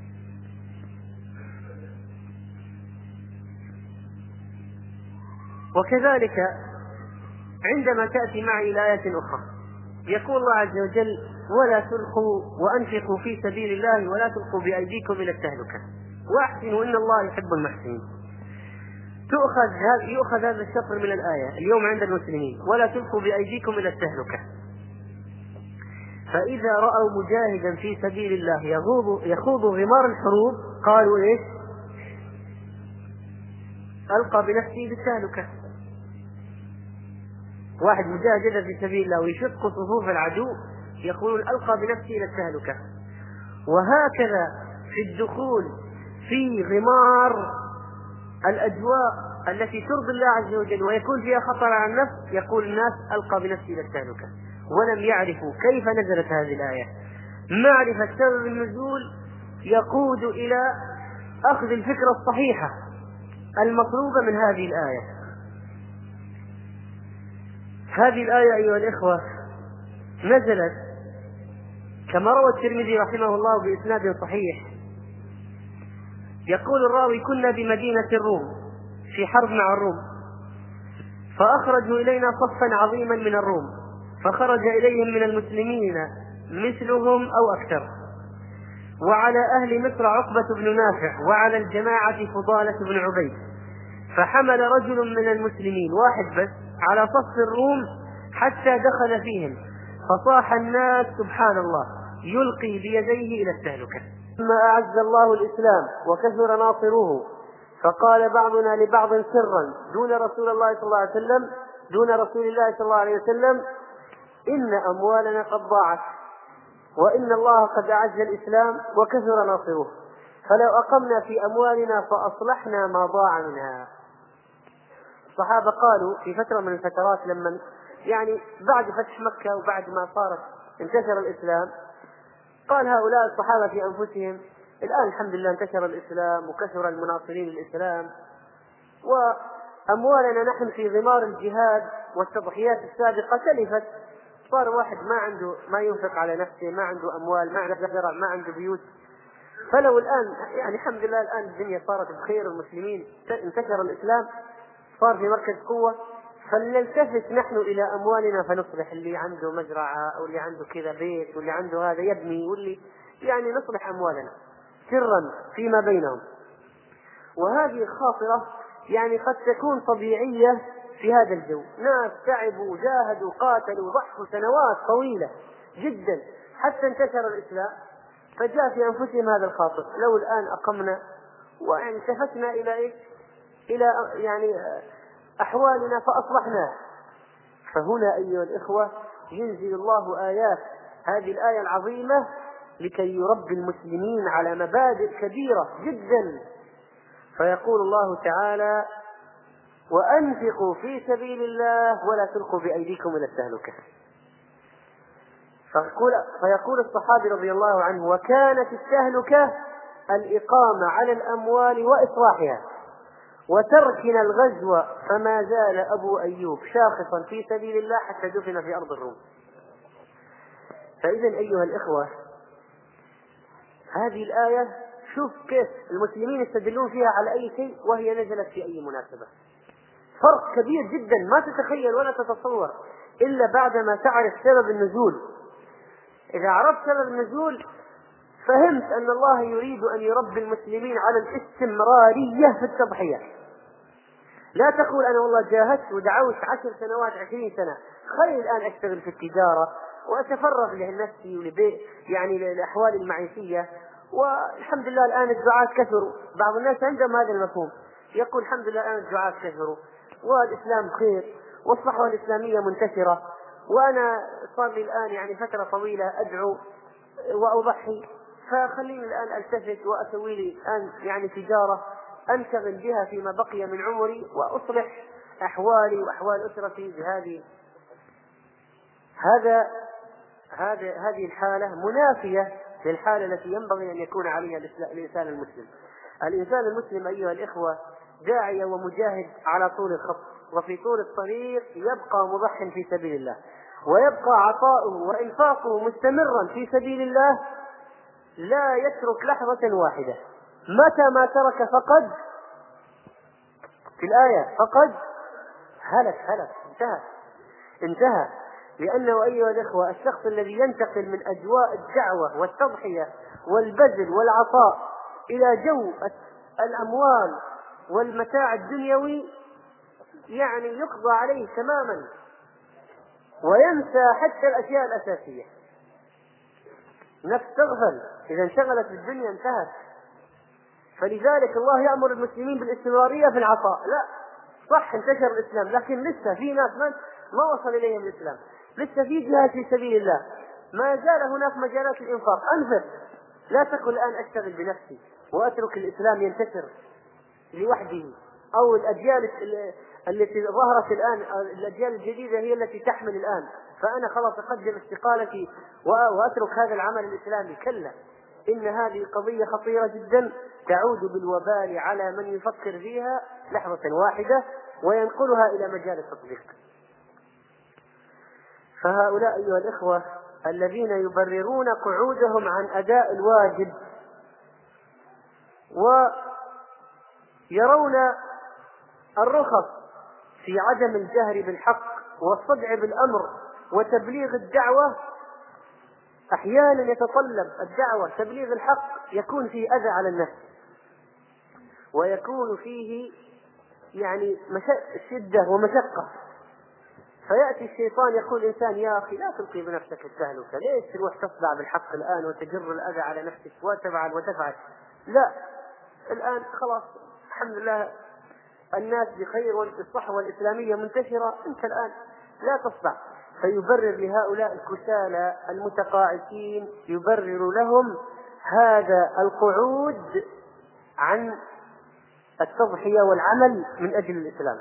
وكذلك عندما تأتي معي إلى آية أخرى يقول الله عز وجل: ولا تلقوا وأنفقوا في سبيل الله ولا تلقوا بأيديكم إلى التهلكة وأحسنوا إن الله يحب المحسنين. تؤخذ يؤخذ هذا الشطر من الآية اليوم عند المسلمين: ولا تلقوا بأيديكم إلى التهلكة. فإذا رأوا مجاهدا في سبيل الله يخوض يخوض غمار الحروب قالوا: إيش؟ ألقى بنفسه بالتهلكة. واحد مجاهد في سبيل الله ويشق صفوف العدو يقولون ألقى بنفسه إلى التهلكة. وهكذا في الدخول في غمار الأجواء التي ترضي الله عز وجل ويكون فيها خطر على النفس يقول الناس ألقى بنفسه إلى التهلكة، ولم يعرفوا كيف نزلت هذه الآية. معرفة سبب النزول يقود إلى أخذ الفكرة الصحيحة المطلوبة من هذه الآية. هذه الآية أيها الإخوة نزلت كما روى الترمذي رحمه الله بإسناد صحيح، يقول الراوي: كنا بمدينة الروم في حرب مع الروم، فأخرجوا إلينا صفا عظيما من الروم، فخرج إليهم من المسلمين مثلهم أو أكثر، وعلى أهل مصر عقبة بن نافع، وعلى الجماعة فضالة بن عبيد. فحمل رجل من المسلمين واحد بس على صف الروم حتى دخل فيهم، فصاح الناس: سبحان الله، يلقي بيديه إلى التهلكة. ثم أعز الله الإسلام وكثر ناصروه، فقال بعضنا لبعض سرا دون رسول الله صلى الله عليه وسلم دون رسول الله صلى الله عليه وسلم: إن أموالنا قد ضاعت، وإن الله قد أعز الإسلام وكثر ناصروه، فلو أقمنا في أموالنا فأصلحنا ما ضاع منها. الصحابة قالوا في فترة من الفترات لما يعني بعد فتح مكة وبعد ما صارت انتشر الإسلام، قال هؤلاء الصحابة في أنفسهم: الآن الحمد لله انتشر الإسلام وكثر المناصرين للإسلام، وأموالنا نحن في غمار الجهاد والتضحيات السابقة تلفت، صار واحد ما عنده ما ينفق على نفسه، ما عنده أموال، ما عنده زرع، ما عنده بيوت. فلو الآن يعني الحمد لله الآن الدنيا صارت بخير، المسلمين انتشر الإسلام، صار في مركز قوة، فلنلتفت نحن إلى أموالنا فنصلح. اللي عنده مزرعة أو اللي عنده كذا بيت واللي عنده هذا يبني، واللي يعني نصلح أموالنا سرا فيما بينهم. وهذه الخاطرة يعني قد تكون طبيعية في هذا الجو، ناس تعبوا وجاهدوا وقاتلوا وضحوا سنوات طويلة جدا حتى انتشر الإسلام، فجاء في أنفسهم هذا الخاطر: لو الآن أقمنا والتفتنا إلى إيه؟ إلى يعني أحوالنا فأصلحنا. فهنا أيها الإخوة ينزل الله آيات، هذه الآية العظيمة لكي يربي المسلمين على مبادئ كبيرة جدا. فيقول الله تعالى: وأنفقوا في سبيل الله ولا تلقوا بأيديكم إلى التهلكة. فيقول, فيقول الصحابي رضي الله عنه: وكانت التهلكة الإقامة على الأموال وإصلاحها وتركنا الغزو، فما زال أبو أيوب شاخصا في سبيل الله حتى دفن في أرض الروم. فإذا أيها الإخوة هذه الآية شوف كيف المسلمين يستدلون فيها على أي شيء وهي نزلت في أي مناسبة. فرق كبير جدا ما تتخيل ولا تتصور إلا بعدما تعرف سبب النزول. إذا عرفت سبب النزول فهمت أن الله يريد أن يربي المسلمين على الاستمرارية في التضحية. لا تقول أنا والله جاهدت ودعوت عشر سنوات عشرين سنة، خلي الآن أشتغل في التجارة وأتفرغ لنفسي ولبيت يعني للأحوال المعيشية، والحمد لله الآن الدعاة كثروا. بعض الناس عندهم هذا المفهوم، يقول الحمد لله الآن الدعاة كثروا والإسلام خير والصحوة الإسلامية منتشرة، وأنا صار لي الآن يعني فترة طويلة أدعو وأضحي، فخليني الآن ألتفت وأسوي لي الآن يعني تجارة أنشغل بها فيما بقي من عمري وأصلح أحوالي وأحوال أسرتي بهذه. هذا هذا هذه الحالة منافية للحالة التي ينبغي أن يكون عليها الإنسان المسلم. الإنسان المسلم أيها الإخوة داعية ومجاهد على طول الخط، وفي طول الطريق يبقى مضح في سبيل الله، ويبقى عطاؤه وإنفاقه مستمرا في سبيل الله، لا يترك لحظة واحدة. متى ما ترك فقد، في الآية فقد هلك هلك انتهى انتهى لأنه أيها الإخوة الشخص الذي ينتقل من أجواء الدعوة والتضحية والبذل والعطاء إلى جو الأموال والمتاع الدنيوي يعني يقضى عليه تماما وينسى حتى الأشياء الأساسية. نفس تغفل، إذا انشغلت بالدنيا انتهت. فلذلك الله يأمر المسلمين بالاستمرارية في العطاء. لا صح انتشر الإسلام، لكن لسه في ناس ما وصل إليهم الإسلام، لسه في جهاد في سبيل الله، ما زال هناك مجالات الإنفاق. أنفق، لا تقل الآن أشتغل بنفسي وأترك الإسلام ينتشر لوحده، أو الأجيال التي ظهرت الآن الأجيال الجديدة هي التي تحمل الآن، فأنا خلاص أقدم استقالتي وأترك هذا العمل الإسلامي. كلا، إن هذه قضية خطيرة جدا تعود بالوبال على من يفكر فيها لحظة واحدة وينقلها إلى مجال التطبيق. فهؤلاء أيها الإخوة الذين يبررون قعودهم عن أداء الواجب ويرون الرخص في عدم الجهر بالحق والصدع بالأمر وتبليغ الدعوة، أحيانا يتطلب الدعوة تبليغ الحق يكون فيه أذى على النفس ويكون فيه يعني شدة ومشقة، فيأتي الشيطان يقول الإنسان يا أخي لا تلقي بنفسك التهلكة، ليش تروح تصدع بالحق الآن وتجر الأذى على نفسك وتفعل وتفعل؟ لا، الآن خلاص الحمد لله الناس بخير والصحوة الإسلامية منتشرة، أنت الآن لا تصدع. فيبرر لهؤلاء الكسالى المتقاعسين، يبرر لهم هذا القعود عن التضحية والعمل من أجل الإسلام.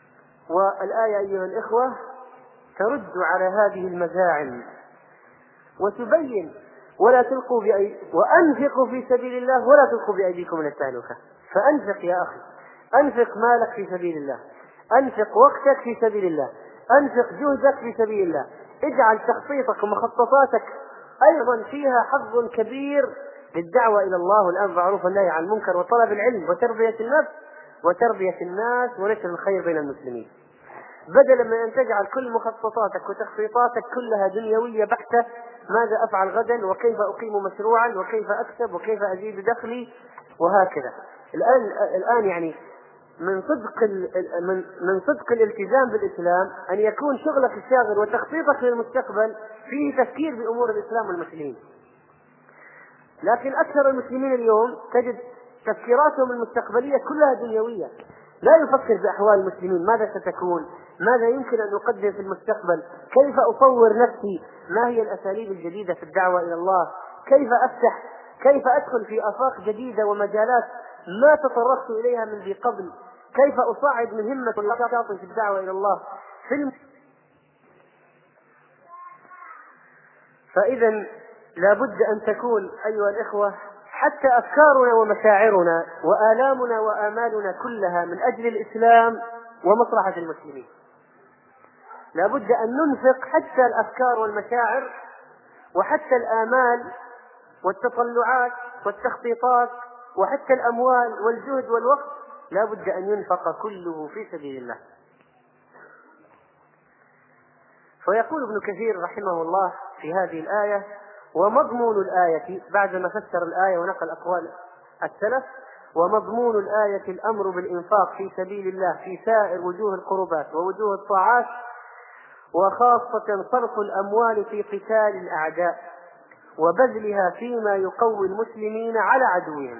والآية أيها الإخوة ترد على هذه المزاعم وتبين ولا تلقوا بأي وأنفقوا في سبيل الله ولا تلقوا بأيديكم من التهلكة. فأنفق يا أخي، أنفق مالك في سبيل الله، أنفق وقتك في سبيل الله، أنفق جهدك في سبيل الله، اجعل تخطيطك ومخططاتك أيضا فيها حظ كبير للدعوة إلى الله والأمر بالمعروف والنهي عن المنكر وطلب العلم وتربية النفس وتربية الناس ونشر الخير بين المسلمين، بدلا من أن تجعل كل مخططاتك وتخطيطاتك كلها دنيوية بحتة. ماذا أفعل غدا، وكيف أقيم مشروعا، وكيف أكسب، وكيف أزيد دخلي، وهكذا. الآن الآن يعني من صدق من من صدق الالتزام بالإسلام أن يكون شغلك الشاغل وتخطيطك للمستقبل فيه تفكير بأمور الإسلام والمسلمين. لكن أكثر المسلمين اليوم تجد تفكيراتهم المستقبلية كلها دنيوية، لا يفكر بأحوال المسلمين، ماذا ستكون، ماذا يمكن أن أقدم في المستقبل، كيف أطور نفسي، ما هي الأساليب الجديدة في الدعوة إلى الله، كيف أفتح، كيف أدخل في آفاق جديدة ومجالات ما تطرقت إليها من ذي قبل، كيف أصعد من همة النشاط في الدعوة إلى الله في الم... فإذا لابد أن تكون أيها الإخوة حتى أفكارنا ومشاعرنا وآلامنا وآمالنا كلها من أجل الإسلام ومصلحة المسلمين. لابد أن ننفق حتى الأفكار والمشاعر وحتى الآمال والتطلعات والتخطيطات وحتى الأموال والجهد والوقت، لابد أن ينفق كله في سبيل الله. فيقول ابن كثير رحمه الله في هذه الآية: ومضمون الآية، بعدما فسر الآية ونقل أقوال السلف، ومضمون الآية الأمر بالإنفاق في سبيل الله في سائر وجوه القربات ووجوه الطاعات، وخاصة صرف الأموال في قتال الأعداء وبذلها فيما يقوي المسلمين على عدوهم.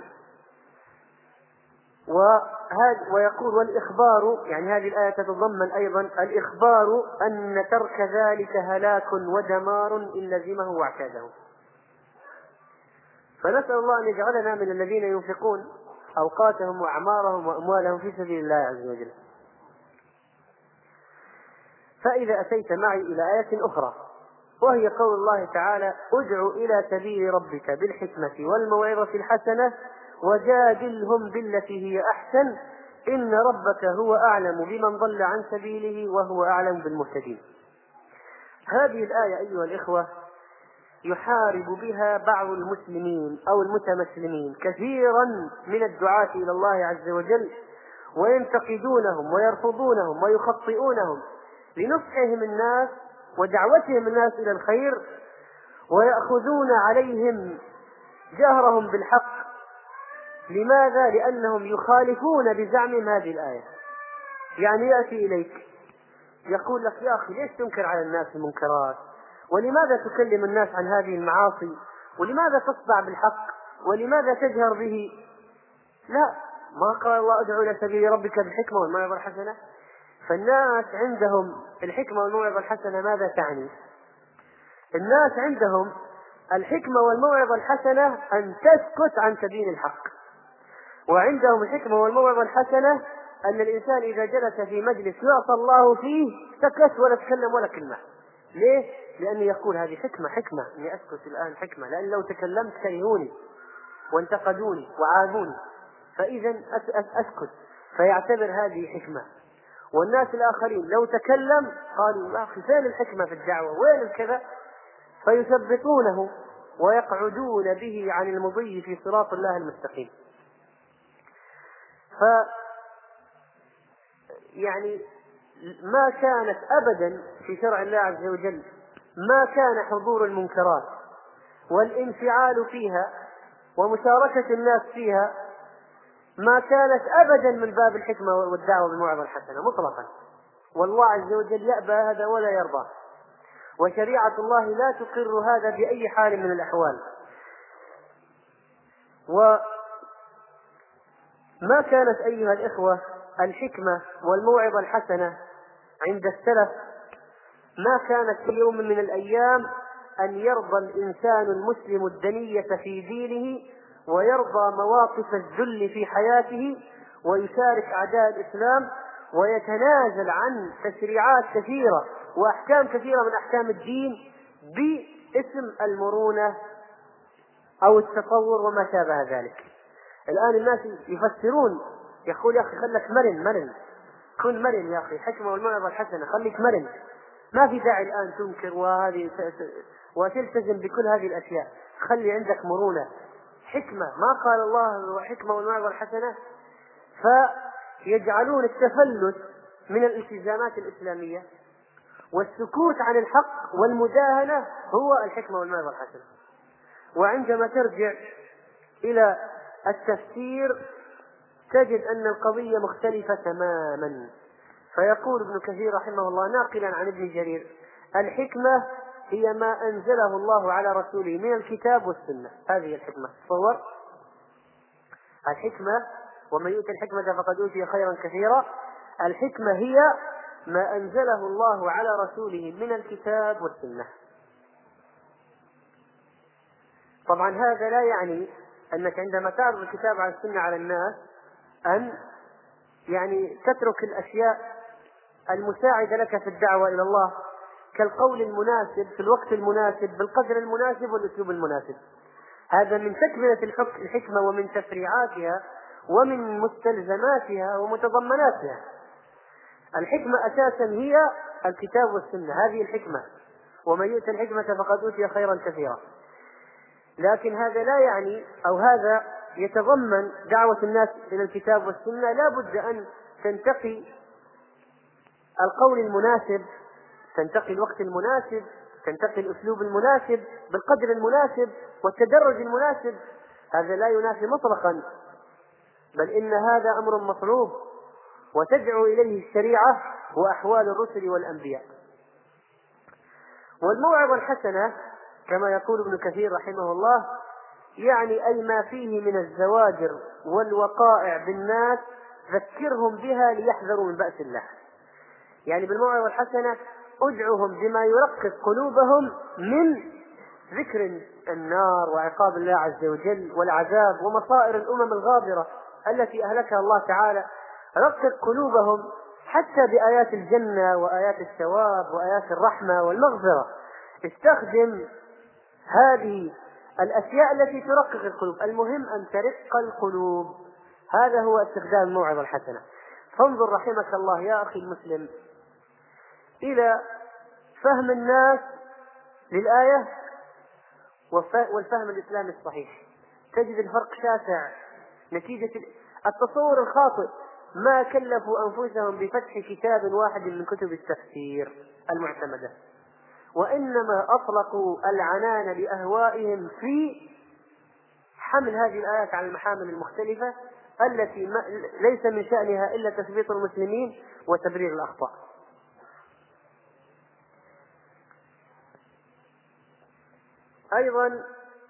ويقول: والإخبار، يعني هذه الآية تتضمن أيضا الإخبار أن ترك ذلك هلاك ودمار إن لزمه واعتاده. فنسأل الله أن يجعلنا من الذين ينفقون أوقاتهم وأعمارهم وأموالهم في سبيل الله عز وجل. فإذا أتيت معي إلى آية أخرى وهي قول الله تعالى: ادع إلى سبيل ربك بالحكمة والموعظة الحسنة وجادلهم بالتي هي أحسن إن ربك هو أعلم بمن ضل عن سبيله وهو أعلم بالمهتدين. هذه الآية أيها الإخوة يحارب بها بعض المسلمين أو المتمسلمين كثيرا من الدعاة إلى الله عز وجل، وينتقدونهم ويرفضونهم ويخطئونهم لنصحهم الناس ودعوتهم الناس إلى الخير، ويأخذون عليهم جهرهم بالحق. لماذا؟ لأنهم يخالفون بزعمهم هذه الآية. يعني يأتي إليك يقول لك: يا أخي ليش تنكر على الناس المنكرات؟ ولماذا تكلم الناس عن هذه المعاصي؟ ولماذا تصدع بالحق؟ ولماذا تجهر به؟ لا، ما قال الله: ادعو إلى سبيل ربك بالحكمة والموعظة الحسنة. فالناس عندهم الحكمة والموعظة الحسنة ماذا تعني؟ الناس عندهم الحكمة والموعظة الحسنة أن تسكت عن سبيل الحق، وعندهم الحكمة والموعظة الحسنة أن الإنسان إذا جلس في مجلس يعصى الله فيه سكت ولا تكلم ولا كلمة. ليه؟ لأنه يقول: هذه حكمة حكمة أني أسكت الآن، حكمة، لأن لو تكلمت كرهوني وانتقدوني وعابوني، فإذا أسكت، فيعتبر هذه حكمة. والناس الآخرين لو تكلم قالوا: يا أخي فين الحكمة في الدعوة، وين الكذا، فيثبطونه ويقعدون به عن المضي في صراط الله المستقيم. ف يعني ما كانت أبدا في شرع الله عز وجل ما كان حضور المنكرات والانفعال فيها ومشاركة الناس فيها ما كانت أبدا من باب الحكمة والدعوة بالموعظة الحسنة مطلقا. والله عز وجل يأبى هذا ولا يرضى، وشريعة الله لا تقر هذا بأي حال من الأحوال. وما كانت أيها الإخوة الحكمة والموعظة الحسنة عند السلف، ما كانت في يوم من الأيام أن يرضى الإنسان المسلم الدنية في دينه ويرضى مواقف الذل في حياته ويشارك أعداء الإسلام ويتنازل عن تشريعات كثيرة وأحكام كثيرة من أحكام الدين باسم المرونة أو التطور وما شابه ذلك. الآن الناس يفسرون، يقول يا أخي خلك مرن مرن كن مرن يا أخي، حكمة والموعظة الحسنة، خليك مرن، ما في داعي الآن تنكر وهذه وتلتزم بكل هذه الأشياء، خلي عندك مرونة حكمة، ما قال الله حكمة والموعظة الحسنة. فيجعلون التفلت من الالتزامات الإسلامية والسكوت عن الحق والمداهنة هو الحكمة والموعظة الحسنة. وعندما ترجع إلى التفسير تجد أن القضية مختلفة تماما. فيقول ابن كثير رحمه الله ناقلا عن ابن جرير: الحكمة هي ما أنزله الله على رسوله من الكتاب والسنة. هذه الحكمة. تصور الحكمة: ومن يؤتى الحكمة فقد أوتي خيرا كثيرا. الحكمة هي ما أنزله الله على رسوله من الكتاب والسنة. طبعا هذا لا يعني أنك عندما تعرض الكتاب على السنة على الناس أن يعني تترك الأشياء المساعدة لك في الدعوة إلى الله، كالقول المناسب في الوقت المناسب بالقدر المناسب والأسلوب المناسب. هذا من تكملة الحكمة ومن تفريعاتها ومن مستلزماتها ومتضمناتها. الحكمة أساسا هي الكتاب والسنة، هذه الحكمة: ومن يؤتى الحكمة فقد أوتي خيرا كثيرا. لكن هذا لا يعني أو هذا يتضمن دعوة الناس إلى الكتاب والسنة لا بد أن تنتقي القول المناسب، تنتقي الوقت المناسب، تنتقي الأسلوب المناسب بالقدر المناسب والتدرج المناسب. هذا لا ينافي مطلقا، بل إن هذا أمر مطلوب وتدعو إليه الشريعة وأحوال الرسل والأنبياء. والموعظة الحسنة كما يقول ابن كثير رحمه الله يعني أي ما فيه من الزواجر والوقائع بالناس ذكرهم بها ليحذروا من بأس الله. يعني بالموعظة الحسنة ادعوهم بما يرقق قلوبهم من ذكر النار وعقاب الله عز وجل والعذاب ومصائر الأمم الغابرة التي أهلكها الله تعالى. رقق قلوبهم حتى بآيات الجنة وآيات الثواب وآيات الرحمة والمغفرة. استخدم هذه الأشياء التي ترقق القلوب. المهم أن ترق القلوب، هذا هو استخدام الموعظة الحسنة. فانظر رحمك الله يا أخي المسلم إلى فهم الناس للآية والفهم الإسلامي الصحيح، تجد الفرق شاسع نتيجة التصور الخاطئ. ما كلفوا أنفسهم بفتح كتاب واحد من كتب التفسير المعتمدة، وإنما أطلقوا العنان لأهوائهم في حمل هذه الآيات على المحامل المختلفة التي ليس من شأنها إلا تثبيت المسلمين وتبرير الأخطاء. أيضا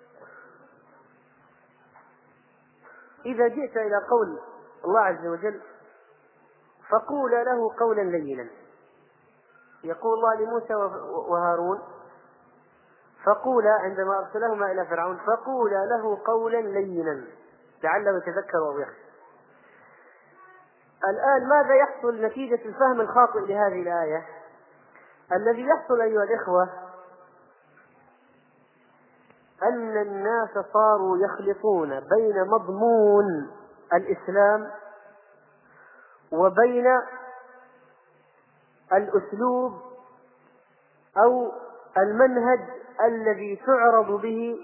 إذا جئت إلى قول الله عز وجل: فقولا له قولا لينا، يقول الله لموسى وهارون: فقولا عندما أرسلهما إلى فرعون فقولا له قولا لينا لعله يتذكر أو يخشى. الآن ماذا يحصل نتيجة الفهم الخاطئ لهذه الآية؟ الذي يحصل أيها الإخوة أن الناس صاروا يخلطون بين مضمون الإسلام وبين الأسلوب أو المنهج الذي تعرض به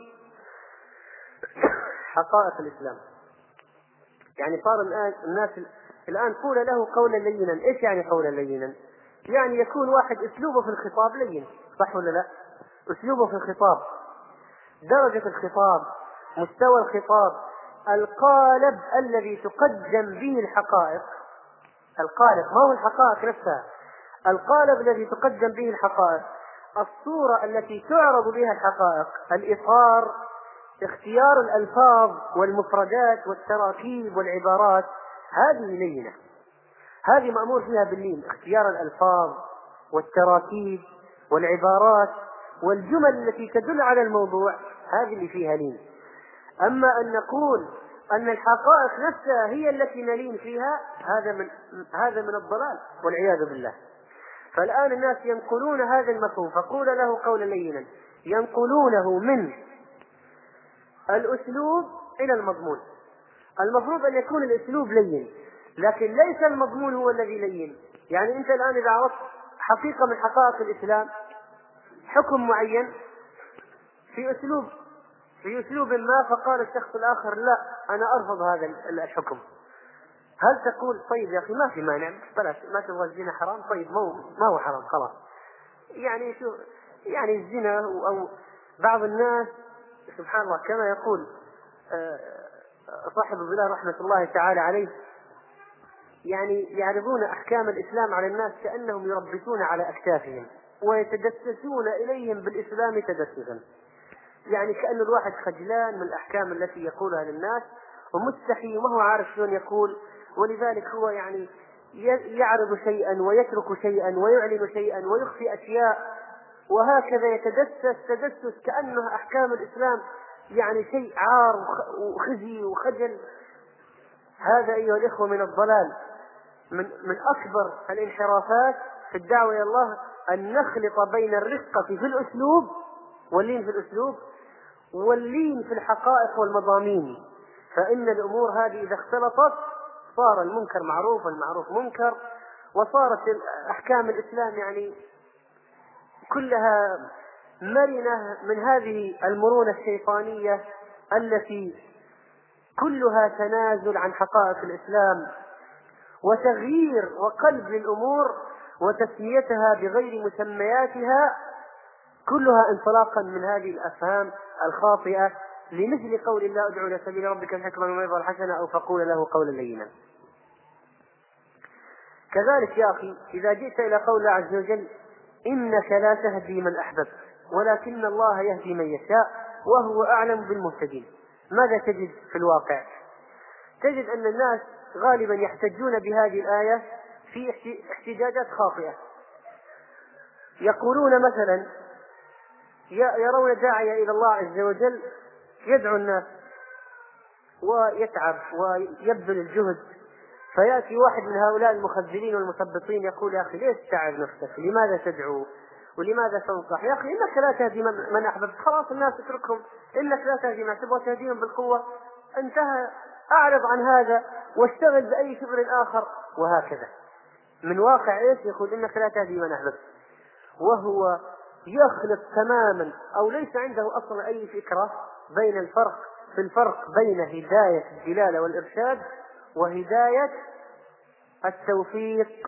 حقائق الإسلام. يعني صار الآن الناس الآن قول له قولا لينا. إيش يعني قولا لينا؟ يعني يكون واحد أسلوبه في الخطاب لين، صح ولا لا؟ أسلوبه في الخطاب، درجة الخطاب، مستوى الخطاب، القالب الذي تقدم به الحقائق. القالب ما هو الحقائق نفسها، القالب الذي تقدم به الحقائق، الصورة التي تعرض بها الحقائق، الإطار، اختيار الألفاظ والمفردات والتراكيب والعبارات، هذه لينة، هذه مأمور فيها باللين. اختيار الألفاظ والتراكيب والعبارات والجمل التي تدل على الموضوع، هذه اللي فيها لين. أما أن نقول أن الحقائق نفسها هي التي نلين فيها، هذا من هذا من الضلال والعياذ بالله. فالآن الناس ينقلون هذا المفهوم، فقول له قولا لينا، ينقلونه من الأسلوب إلى المضمون. المفروض أن يكون الأسلوب لين، لكن ليس المضمون هو الذي لين. يعني أنت الآن إذا عرفت حقيقة من حقائق الإسلام، حكم معين في أسلوب في أسلوب ما، فقال الشخص الآخر لا أنا أرفض هذا الحكم، هل تقول طيب يا أخي ما في مانع، بلاش ما تبغى الزنا حرام، طيب ما هو حرام خلاص؟ يعني شو يعني الزنا؟ أو بعض الناس سبحان الله كما يقول صاحب الظلال رحمة الله تعالى عليه، يعني يعرضون أحكام الإسلام على الناس كأنهم يربطون على أكتافهم ويتدسسون إليهم بالإسلام تدسسا، يعني كأن الواحد خجلان من الأحكام التي يقولها للناس ومستحي وما هو عارف شلون يقول، ولذلك هو يعني يعرض شيئا ويترك شيئا ويعلن شيئا ويخفي أشياء، وهكذا يتدسس تدسس كأنه أحكام الإسلام يعني شيء عار وخزي وخجل. هذا أيها الإخوة من الضلال، من من أكبر الانحرافات في الدعوة إلى الله أن نخلط بين الرقة في الأسلوب واللين في الأسلوب واللين في الحقائق والمضامين، فإن الأمور هذه إذا اختلطت صار المنكر معروف والمعروف منكر، وصارت أحكام الإسلام يعني كلها مرنة من هذه المرونة الشيطانية التي كلها تنازل عن حقائق الإسلام وتغيير وقلب للأمور وتسميتها بغير مسمياتها، كلها انطلاقا من هذه الأفهام الخاطئة، لمثل قول الله ادعو إلى سبيل ربك بالحكمة والموعظة الحسنة أو فقول له قولا لينا. كذلك يا أخي إذا جئت إلى قول الله عز وجل إنك لا تهدي من أحببت ولكن الله يهدي من يشاء وهو أعلم بالمهتدين، ماذا تجد في الواقع؟ تجد أن الناس غالبا يحتجون بهذه الآية في احتجاجات خاطئة. يقولون مثلا يرون داعية إلى الله عز وجل يدعو الناس ويتعب ويبذل الجهد، فيأتي واحد من هؤلاء المخذلين والمثبطين يقول يا أخي ليش تتعب نفسك، لماذا تدعو ولماذا تنصح؟ يا أخي إنك لا تهدي من أحببت، خلاص الناس اتركهم، إنك لا تهدي من تبغى تهديهم بالقوة، انتهى، أعرض عن هذا واشتغل بأي شغل آخر، وهكذا. من واقع إيش؟ يقول إنك لا تهدي من أحببت، وهو يخلط تماما أو ليس عنده أصلا أي فكرة بين الفرق في الفرق بين هداية الدلالة والإرشاد وهداية التوفيق.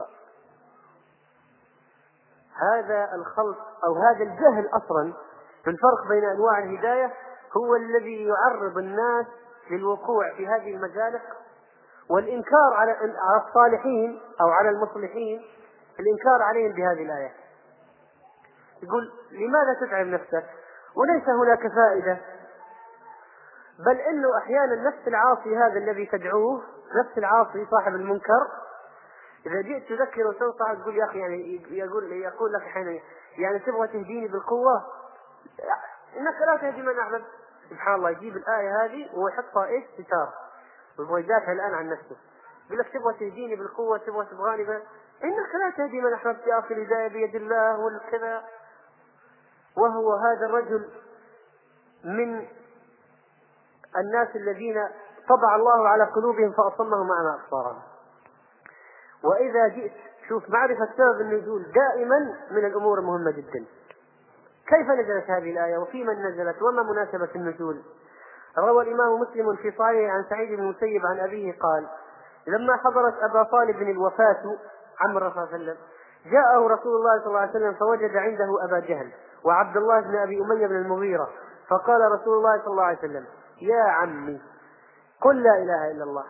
هذا الخلط أو هذا الجهل أصلا في الفرق بين أنواع الهداية هو الذي يعرض الناس للوقوع في هذه المزالق والإنكار على الصالحين أو على المصلحين، الإنكار عليهم بهذه الآية. يقول لماذا تتعب نفسك وليس هناك فائدة؟ بل إنه أحيانا نفس العاصي هذا الذي تدعوه، نفس العاصي صاحب المنكر، إذا جئت تذكر وتنصح تقول يا أخي يعني يقول يقول لك حين يعني تبغى تهديني بالقوة، إنك لا تهدي من أحببت. سبحان الله، يجيب الآية هذه ويحطها إيش ستار ويبغى يدافع الآن عن نفسه، يقول لك تبغى تهديني بالقوة، تبغى تبغاني بل... إنك لا تهدي من أحببت يا أخي، الهداية بيد الله والكذا. وهو هذا الرجل من الناس الذين طبع الله على قلوبهم فأصمهم مع أبصارهم. وإذا جئت شوف معرفة سبب النزول دائما من الأمور المهمة جدا. كيف نزلت هذه الآية وفي من نزلت وما مناسبة النزول؟ روى الإمام مسلم في صحيحه عن سعيد بن المسيب عن أبيه قال لما حضرت أبا طالب الوفاة عمر صلى الله عليه وسلم جاءه رسول الله صلى الله عليه وسلم فوجد عنده أبا جهل وعبد الله بن أبي أمية بن المغيرة، فقال رسول الله صلى الله عليه وسلم يا عمي قل لا إله إلا الله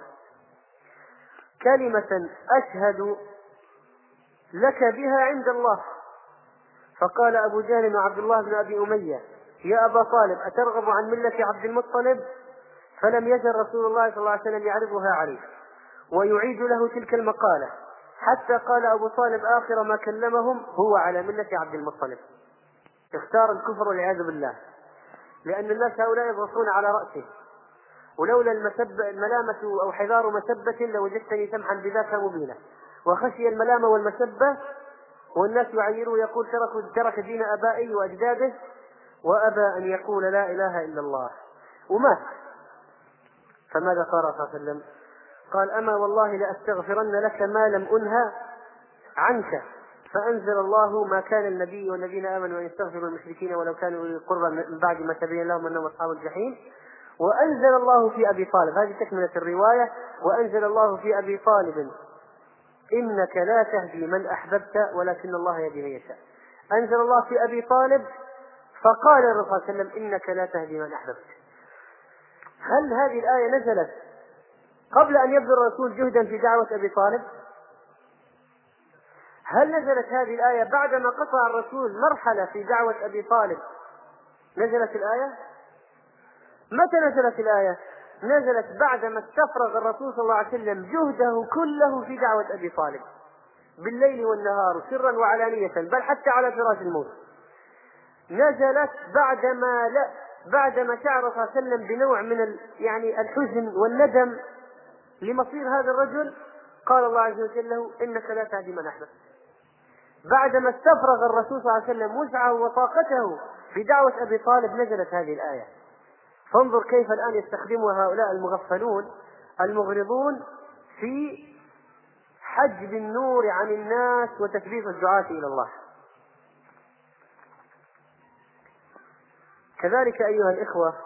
كلمة أشهد لك بها عند الله. فقال أبو جهل وعبد الله بن أبي أمية يا أبا طالب أترغب عن ملة عبد المطلب؟ فلم يزل رسول الله صلى الله عليه وسلم يعرضها عليه ويعيد له تلك المقالة حتى قال أبو طالب آخر ما كلمهم هو على ملة عبد المطلب. اختار الكفر والعياذ بالله، لأن الناس هؤلاء يضغطون على رأسه، ولولا المسب الملامة أو حذار مسبة لوجدتني سمحا بذاك مبينا، وخشي الملامة والمسبة والناس يعيروه يقول ترك, ترك دين أبائي وأجداده وأبى أن يقول لا إله إلا الله ومات. فماذا قال صلى الله عليه وسلم؟ قال أما والله لأستغفرن لك ما لم أنهى عنك. فأنزل الله ما كان النبي والذين آمنوا أن يستغفروا المشركين ولو كانوا أولي القربى من بعد ما تبين لهم أنهم أصحاب الجحيم. وأنزل الله في أبي طالب، هذه تكملة الرواية، وأنزل الله في أبي طالب إنك لا تهدي من أحببت ولكن الله يهدي من يشاء. أنزل الله في أبي طالب فقال الرسول صلى الله عليه وسلم إنك لا تهدي من أحببت. هل هذه الآية نزلت قبل أن يبذل الرسول جهدا في دعوة أبي طالب؟ هل نزلت هذه الآية بعدما قطع الرسول مرحلة في دعوة أبي طالب نزلت الآية؟ متى نزلت الآية؟ نزلت بعدما استفرغ الرسول صلى الله عليه وسلم جهده كله في دعوة أبي طالب بالليل والنهار سرا وعلانية، بل حتى على فراش الموت. نزلت بعدما لا بعدما شعر صلى الله عليه وسلم بنوع من ال... يعني الحزن والندم لمصير هذا الرجل، قال الله عز وجل له إنك لا تهدي من أحببت. بعدما استفرغ الرسول صلى الله عليه وسلم وسعه وطاقته في دعوة أبي طالب نزلت هذه الآية. فانظر كيف الآن يستخدمها هؤلاء المغفلون المغرضون في حجب النور عن الناس وتثبيت الدعاة إلى الله. كذلك أيها الإخوة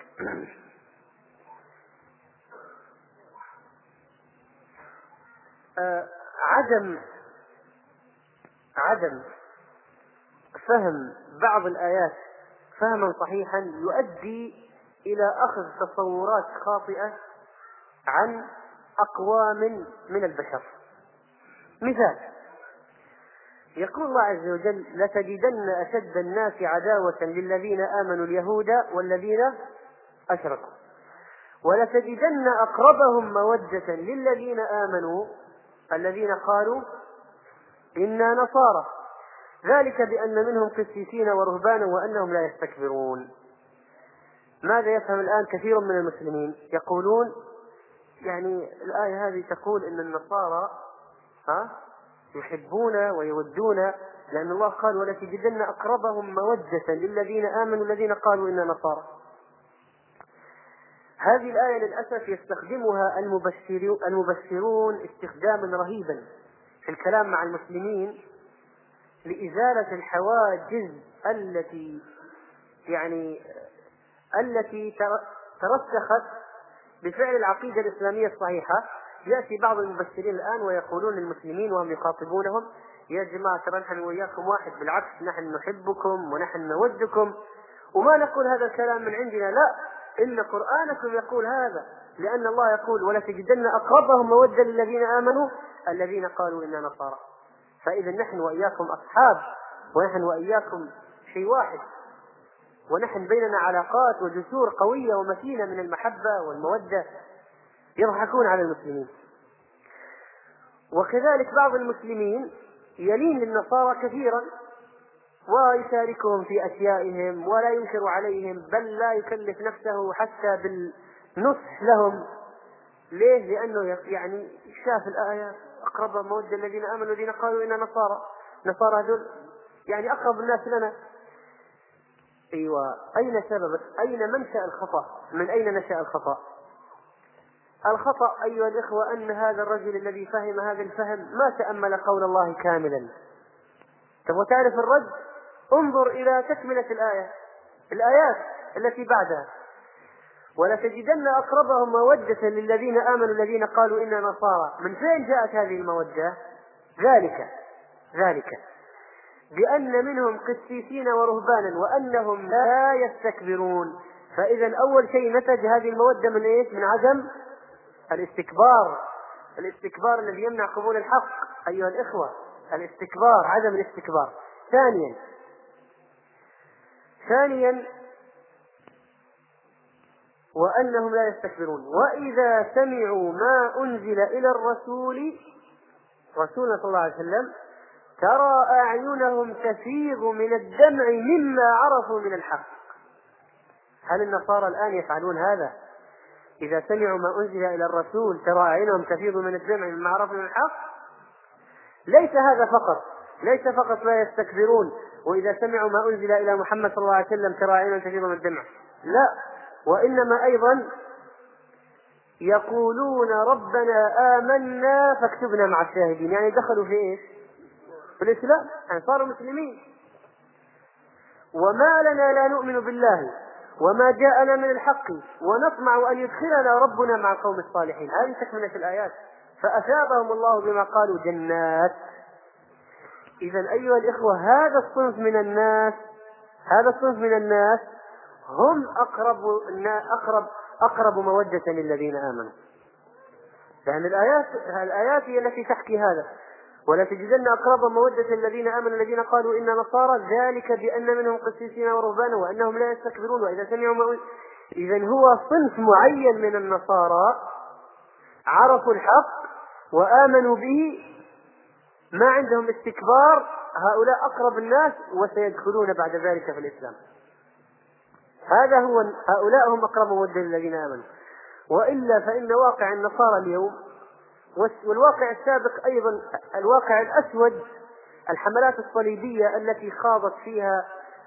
آه عدم عدم فهم بعض الآيات فهما صحيحا يؤدي إلى أخذ تصورات خاطئة عن أقوام من البشر. مثال، يقول الله عز وجل لتجدن أشد الناس عداوة للذين آمنوا اليهود والذين أشركوا ولتجدن أقربهم مودة للذين آمنوا الذين قالوا إنا نصارى ذلك بأن منهم قسيسين ورهبانا وأنهم لا يستكبرون. ماذا يفهم الآن كثير من المسلمين؟ يقولون يعني الآية هذه تقول إن النصارى ها يحبون ويودون لأن الله قال ولتجدن أقربهم مودة للذين آمنوا الذين قالوا إنا نصارى. هذه الآية للأسف يستخدمها المبشرون استخداما رهيبا في الكلام مع المسلمين لإزالة الحواجز التي يعني التي ترسخت بفعل العقيدة الإسلامية الصحيحة. يأتي بعض المبشرين الآن ويقولون للمسلمين وهم يخاطبونهم يا جماعة ترى نحن وإياكم واحد، بالعكس نحن نحبكم ونحن نودكم وما نقول هذا الكلام من عندنا، لا إن قرآنكم يقول هذا لأن الله يقول ولتجدن أقربهم مودة للذين آمنوا الذين قالوا إنا نصارى. فإذا نحن وإياكم أصحاب ونحن وإياكم شيء واحد ونحن بيننا علاقات وجسور قوية ومتينة من المحبة والمودة. يضحكون على المسلمين. وكذلك بعض المسلمين يلين للنصارى كثيرا ويشاركهم في أشيائهم ولا ينكر عليهم بل لا يكلف نفسه حتى بالنصح لهم. ليه؟ لأنه يعني شاف الآية أقرب مودة الذين آمنوا الذين قالوا إنا نصارى نصارى هذول يعني أقرب الناس لنا. أيوة، أين سبب أين منشأ الخطأ؟ من أين نشأ الخطأ؟ الخطأ أيها الإخوة أن هذا الرجل الذي فهم هذا الفهم ما تأمل قول الله كاملا. تبغى تعرف الرد؟ انظر إلى تكملة الآية الآيات التي بعدها ولتجدن أقربهم مودة للذين آمنوا الذين قالوا إنا نصارى. من فين جاءت هذه المودة؟ ذلك ذلك بأن منهم قسيسين ورهبانا وأنهم لا يستكبرون. فإذا أول شيء نتج هذه المودة من إيش؟ من عدم الاستكبار الاستكبار الذي يمنع قبول الحق أيها الإخوة. الاستكبار عدم الاستكبار. ثانيا ثانيا وأنهم لا يستكبرون وإذا سمعوا ما أنزل إلى الرسول رسولنا صلى الله عليه وسلم ترى أعينهم تفيض من الدمع مما عرفوا من الحق. هل النصارى الآن يفعلون هذا؟ إذا سمعوا ما أنزل إلى الرسول ترى أعينهم تفيض من الدمع مما عرفوا من الحق. ليس هذا فقط ليس فقط لا يستكبرون وإذا سمعوا ما أنزل إلى محمد صلى الله عليه وسلم ترى عينا تفيض من الدمع، لا، وإنما أيضا يقولون ربنا آمنا فاكتبنا مع الشاهدين، يعني دخلوا في إيش؟ في الإسلام، يعني صاروا مسلمين. وما لنا لا نؤمن بالله وما جاءنا من الحق ونطمع أن يدخلنا ربنا مع القوم الصالحين. هذه تكملة الآيات. فأثابهم الله بما قالوا جنات. إذن أيها الإخوة هذا الصنف من الناس هذا الصنف من الناس هم أقرب أقرب أقرب مودة للذين آمنوا، لأن الآيات الآيات هي التي تحكي هذا. ولا تجدن أقرب مودة الذين آمنوا الذين قالوا إن نصارى، ذلك بأن منهم قسيسين ورهبانا وأنهم لا يستكبرون وإذا سمعوا ما. إذن هو صنف معين من النصارى عرفوا الحق وآمنوا به، ما عندهم استكبار، هؤلاء أقرب الناس وسيدخلون بعد ذلك في الإسلام. هذا هو، هؤلاء هم أقرب مودة للذين آمنوا. وإلا فإن واقع النصارى اليوم والواقع السابق أيضا، الواقع الأسود، الحملات الصليبية التي خاضت فيها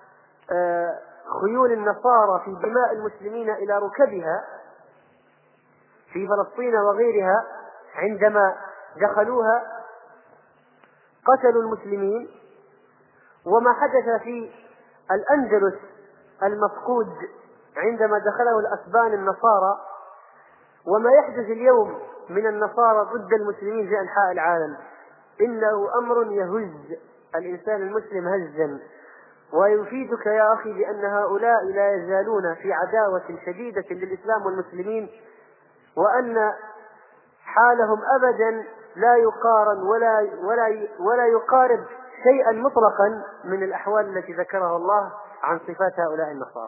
خيول النصارى في دماء المسلمين إلى ركبها في فلسطين وغيرها، عندما دخلوها قتلوا المسلمين. وما حدث في الأندلس المفقود عندما دخله الأسبان النصارى، وما يحدث اليوم من النصارى ضد المسلمين في أنحاء العالم، إنه أمر يهز الإنسان المسلم هزا. ويفيدك يا أخي بأن هؤلاء لا يزالون في عداوة شديدة للإسلام والمسلمين، وأن حالهم أبدا لا يقارن ولا ولا ولا يقارب شيئا مطلقا من الأحوال التي ذكرها الله عن صفات هؤلاء النصارى.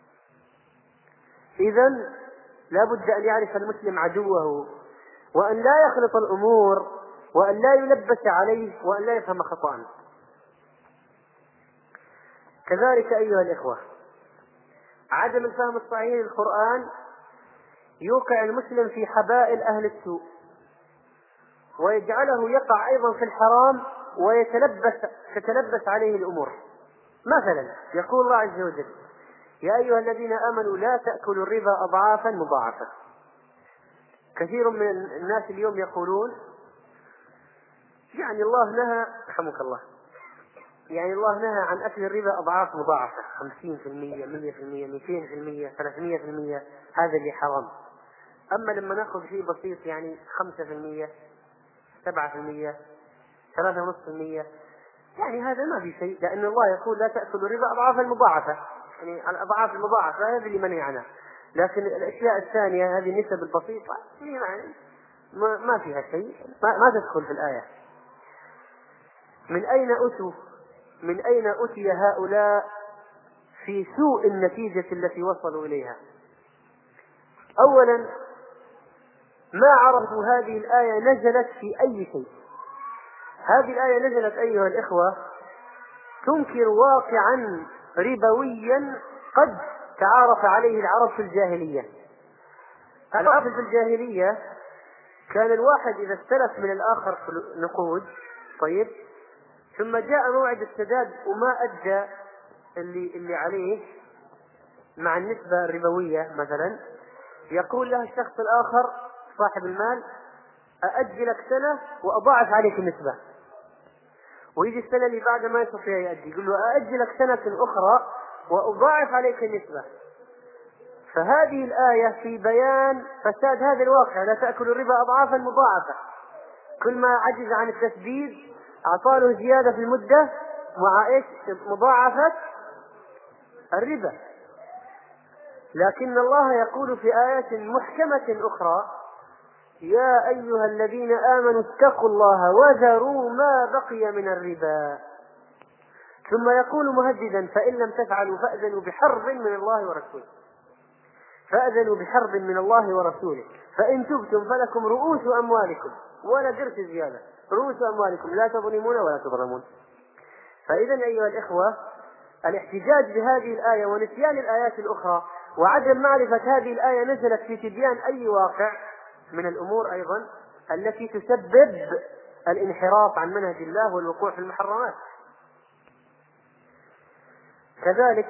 إذن لا بد أن يعرف المسلم عدوه، وأن لا يخلط الأمور، وأن لا يلبس عليه، وأن لا يفهم خطأ. كذلك أيها الإخوة عدم الفهم الصحيح للقرآن يوقع المسلم في حبائل أهل السوء، ويجعله يقع أيضا في الحرام ويتلبس تتلبس عليه الأمور. مثلا يقول الله عز وجل: يا أيها الذين آمنوا لا تأكلوا الربا أضعافا مضاعفة. كثير من الناس اليوم يقولون يعني الله نهى، رحمك الله، يعني الله نهى عن أكل الربا أضعاف مضاعفة، خمسين في المية، مية في المية، مئتين في المية، ثلاثمية في المية، هذا اللي حرام. أما لما نأخذ شيء بسيط يعني خمسة في المية، سبعة في المية، ثلاثة ونصف في المية، يعني هذا ما في شيء، لأن الله يقول لا تأكلوا الربا أضعافا مضاعفة، يعني الأضعاف المضاعفة هذه اللي منعنا. لكن الأشياء الثانية هذه النسب البسيطة ما, ما فيها شيء، ما, ما تدخل في الآية. من أين أتوا من أين أتي هؤلاء في سوء النتيجة التي وصلوا إليها؟ أولا ما عرفوا هذه الآية نزلت في أي شيء. هذه الآية نزلت أيها الإخوة تنكر واقعا ربويا قد تعارف عليه العرب في الجاهلية. العرب في الجاهلية كان الواحد إذا استلف من الآخر نقود، طيب، ثم جاء موعد السداد وما أدى اللي, اللي عليه مع النسبة الربوية مثلا، يقول له الشخص الآخر صاحب المال: أأجلك سنة وأضاعف عليك النسبة. ويجي السنة اللي بعد ما يستطيع يؤدي، يقول له أأجلك سنة أخرى وأضاعف عليك النسبة. فهذه الآية في بيان فساد هذا الواقع: لا تأكل الربا أضعافا مضاعفة. كل ما عجز عن التسديد أعطاله زيادة في المدة مع إيش؟ مضاعفة الربا. لكن الله يقول في آيات محكمة أخرى: يا أيها الذين آمنوا اتقوا الله وذروا ما بقي من الربا. ثم يقول مهددا: فإن لم تفعلوا فأذنوا بحرب من الله ورسوله فأذنوا بحرب من الله ورسوله فإن تبتم فلكم رؤوس أموالكم، ولا درس زيادة، رؤوس أموالكم لا تظلمون ولا تظلمون. فإذا أيها الإخوة الاحتجاج بهذه الآية ونسيان الآيات الأخرى وعدم معرفة هذه الآية نزلت في تبيان أي واقع من الأمور أيضا التي تسبب الانحراف عن منهج الله والوقوع في المحرمات. كذلك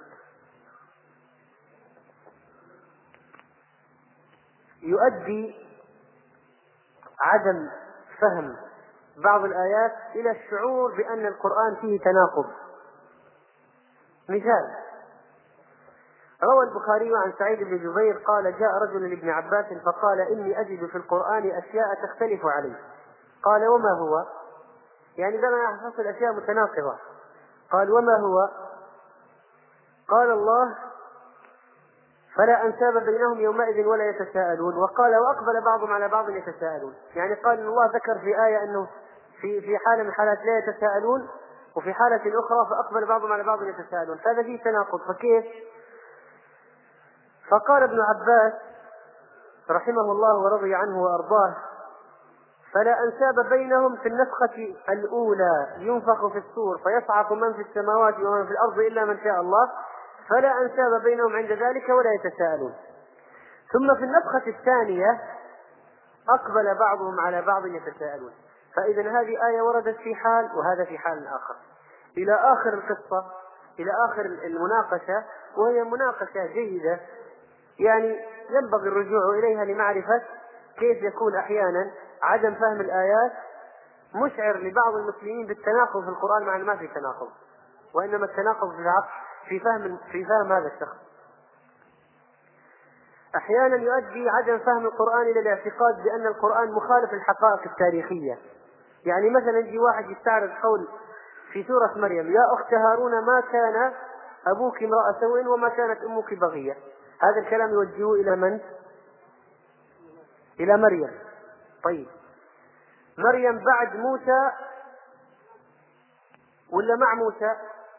يؤدي عدم فهم بعض الآيات إلى الشعور بأن القرآن فيه تناقض. مثال: روى البخاري عن سعيد بن جبير قال: جاء رجل لابن عباس فقال: إني أجد في القرآن أشياء تختلف عليه. قال: وما هو؟ يعني لما يحصل أشياء متناقضة. قال: وما هو؟ قال الله: فلا أنساب بينهم يومئذ ولا يتساءلون. وقال: وأقبل بعضهم على بعض يتساءلون. يعني قال إن الله ذكر في آية أنه في في حالة من حالات لا يتساءلون، وفي حالة أخرى فأقبل بعضهم على بعض يتساءلون، هذا فيه تناقض. فكيف؟ فقال ابن عباس رحمه الله ورضي عنه وأرضاه: فلا أنساب بينهم في النفخة الأولى ينفخ في الصور فيصعق من في السماوات ومن في الأرض إلا من شاء الله، فلا أنساب بينهم عند ذلك ولا يتساءلون. ثم في النفخة الثانية أقبل بعضهم على بعض يتساءلون. فإذا هذه آية وردت في حال وهذا في حال آخر، إلى آخر القصة، إلى آخر المناقشة، وهي مناقشة جيدة يعني ينبغي الرجوع إليها لمعرفة كيف يكون أحيانا عدم فهم الآيات مشعر لبعض المسلمين بالتناقض في القرآن، مع أن ما في تناقض، وإنما التناقض في العقل في فهم في فهم هذا الشخص. أحيانا يؤدي عدم فهم القرآن إلى الاعتقاد بأن القرآن مخالف للحقائق التاريخية. يعني مثلا يجي واحد يستعرض قول في سورة مريم: يا أخت هارون ما كان أبوك امرأ سوء وما كانت أمك بغية. هذا الكلام يوجهه إلى من؟ إلى مريم. طيب مريم بعد موسى ولا مع موسى؟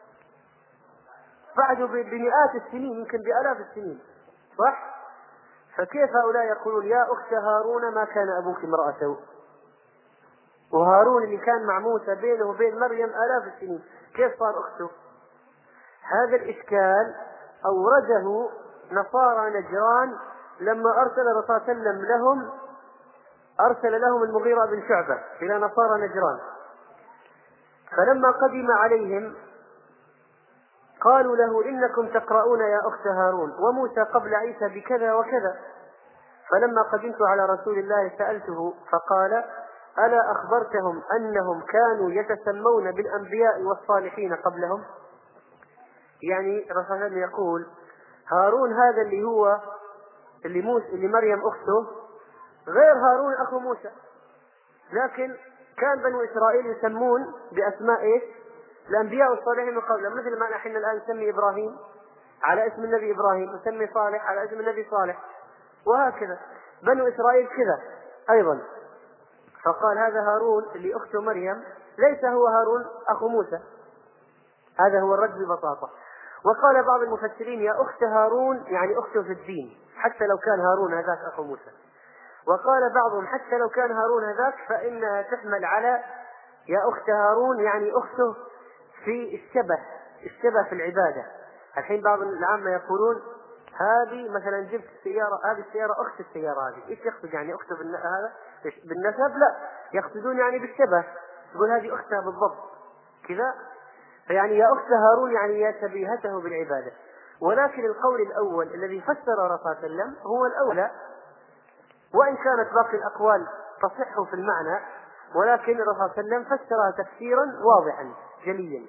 بعده بمئات السنين، يمكن بآلاف السنين، صح؟ فكيف هؤلاء يقولون يا أخت هارون ما كان أبوك امرأ سوء، وهارون اللي كان مع موسى بينه وبين مريم آلاف السنين، كيف صار أخته؟ هذا الإشكال أورده نصارى نجران لما أرسل الرسول صلى الله عليه وسلم لهم أرسل لهم المغيرة بن شعبة إلى نصارى نجران. فلما قدم عليهم قالوا له: إنكم تقرؤون يا أخت هارون وموسى قبل عيسى بكذا وكذا. فلما قدمت على رسول الله سألته فقال: ألا أخبرتهم أنهم كانوا يتسمون بالأنبياء والصالحين قبلهم؟ يعني الرسول يقول هارون هذا اللي هو اللي, موسى اللي مريم أخته غير هارون أخو موسى، لكن كان بنو إسرائيل يسمون بأسماء إيش؟ الأنبياء والصالحين من قبل، مثل ما نحن الآن نسمي إبراهيم على اسم النبي إبراهيم، نسمي صالح على اسم النبي صالح، وهكذا بنو إسرائيل كذا أيضا. فقال هذا هارون اللي أخته مريم ليس هو هارون أخو موسى، هذا هو الرد ببساطة. وقال بعض المفسرين يا أخت هارون يعني أخته في الدين، حتى لو كان هارون هذاك أخو موسى. وقال بعضهم حتى لو كان هارون هذاك فإنها تحمل على يا أخت هارون يعني أخته في الشبه الشبه في العبادة. الحين بعض العامة يقولون هذه مثلا جبت السيارة، هذه السيارة أخت السيارة هذه، إيش يقصد يعني أخته هذا بالنسب؟ لا، يقصدون يعني بالشبه، يقول هذه أختها بالضبط كذا. فيعني يا أخت هارون يعني يا شبيهته بالعبادة. ولكن القول الأول الذي فسر الرسول صلى الله عليه وسلم هو الأولى، وإن كانت باقي الأقوال تصح في المعنى، ولكن الرسول صلى الله عليه وسلم فسرها تفسيرا واضحا جليا.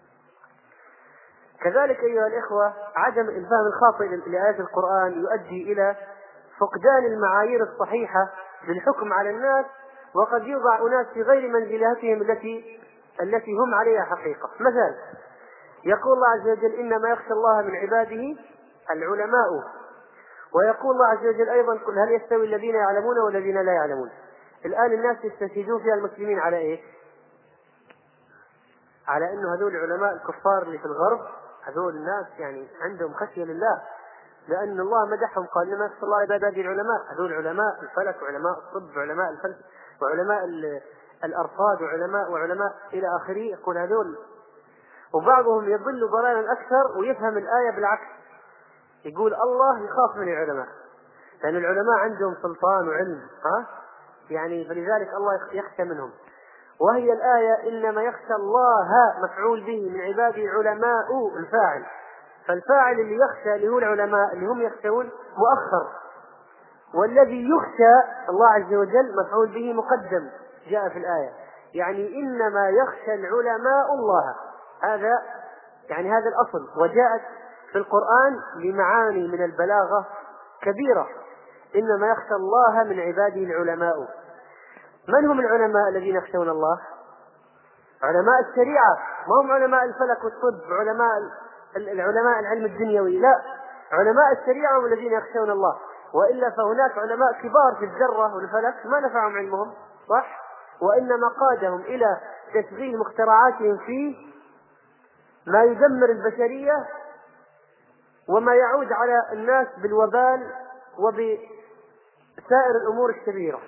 كذلك أيها الإخوة عدم الفهم الخاطئ لآيات القرآن يؤدي إلى فقدان المعايير الصحيحة للحكم على الناس، وقد يوضع أناس في غير منزلتهم التي التي هم عليها حقيقة. مثلا يقول الله عز وجل إنما يخشى الله من عباده العلماء، ويقول الله عز وجل أيضا قل هل يستوي الذين يعلمون والذين لا يعلمون. الآن الناس يستشهدون فيها المسلمين على إيه؟ على أنه هذول العلماء الكفار اللي في الغرب هذول الناس يعني عندهم خشية لله، لأن الله مدحهم قال لما يخشى الله عباده العلماء، هذول علماء الفلك وعلماء الطب وعلماء الفلك وعلماء الأرصاد وعلماء وعلماء إلى آخره، يقول هذول. وبعضهم يضل ضلالا أكثر ويفهم الآية بالعكس، يقول الله يخاف من العلماء لأن العلماء عندهم سلطان وعلم، ها يعني فلذلك الله يخشى منهم. وهي الآية إنما يخشى الله مفعول به من عباده العلماء الفاعل، فالفاعل اللي يخشى اللي هو العلماء اللي هم يخشون مؤخر، والذي يخشى الله عز وجل مفعول به مقدم جاء في الآية، يعني إنما يخشى العلماء الله، هذا يعني هذا الأصل. وجاءت في القرآن لمعاني من البلاغة كبيرة، إنما يخشى الله من عباده العلماء. من هم العلماء الذين يخشون الله؟ علماء الشريعة، ما هم علماء الفلك والطب، علماء العلماء العلم الدنيوي، لا، علماء الشريعة هم الذين يخشون الله، وإلا فهناك علماء كبار في الذرة والفلك ما نفعهم علمهم، صح؟ وإنما قادهم إلى تشغيل مخترعاتهم فيه ما يدمر البشرية وما يعود على الناس بالوبال وبسائر الأمور الشريرة.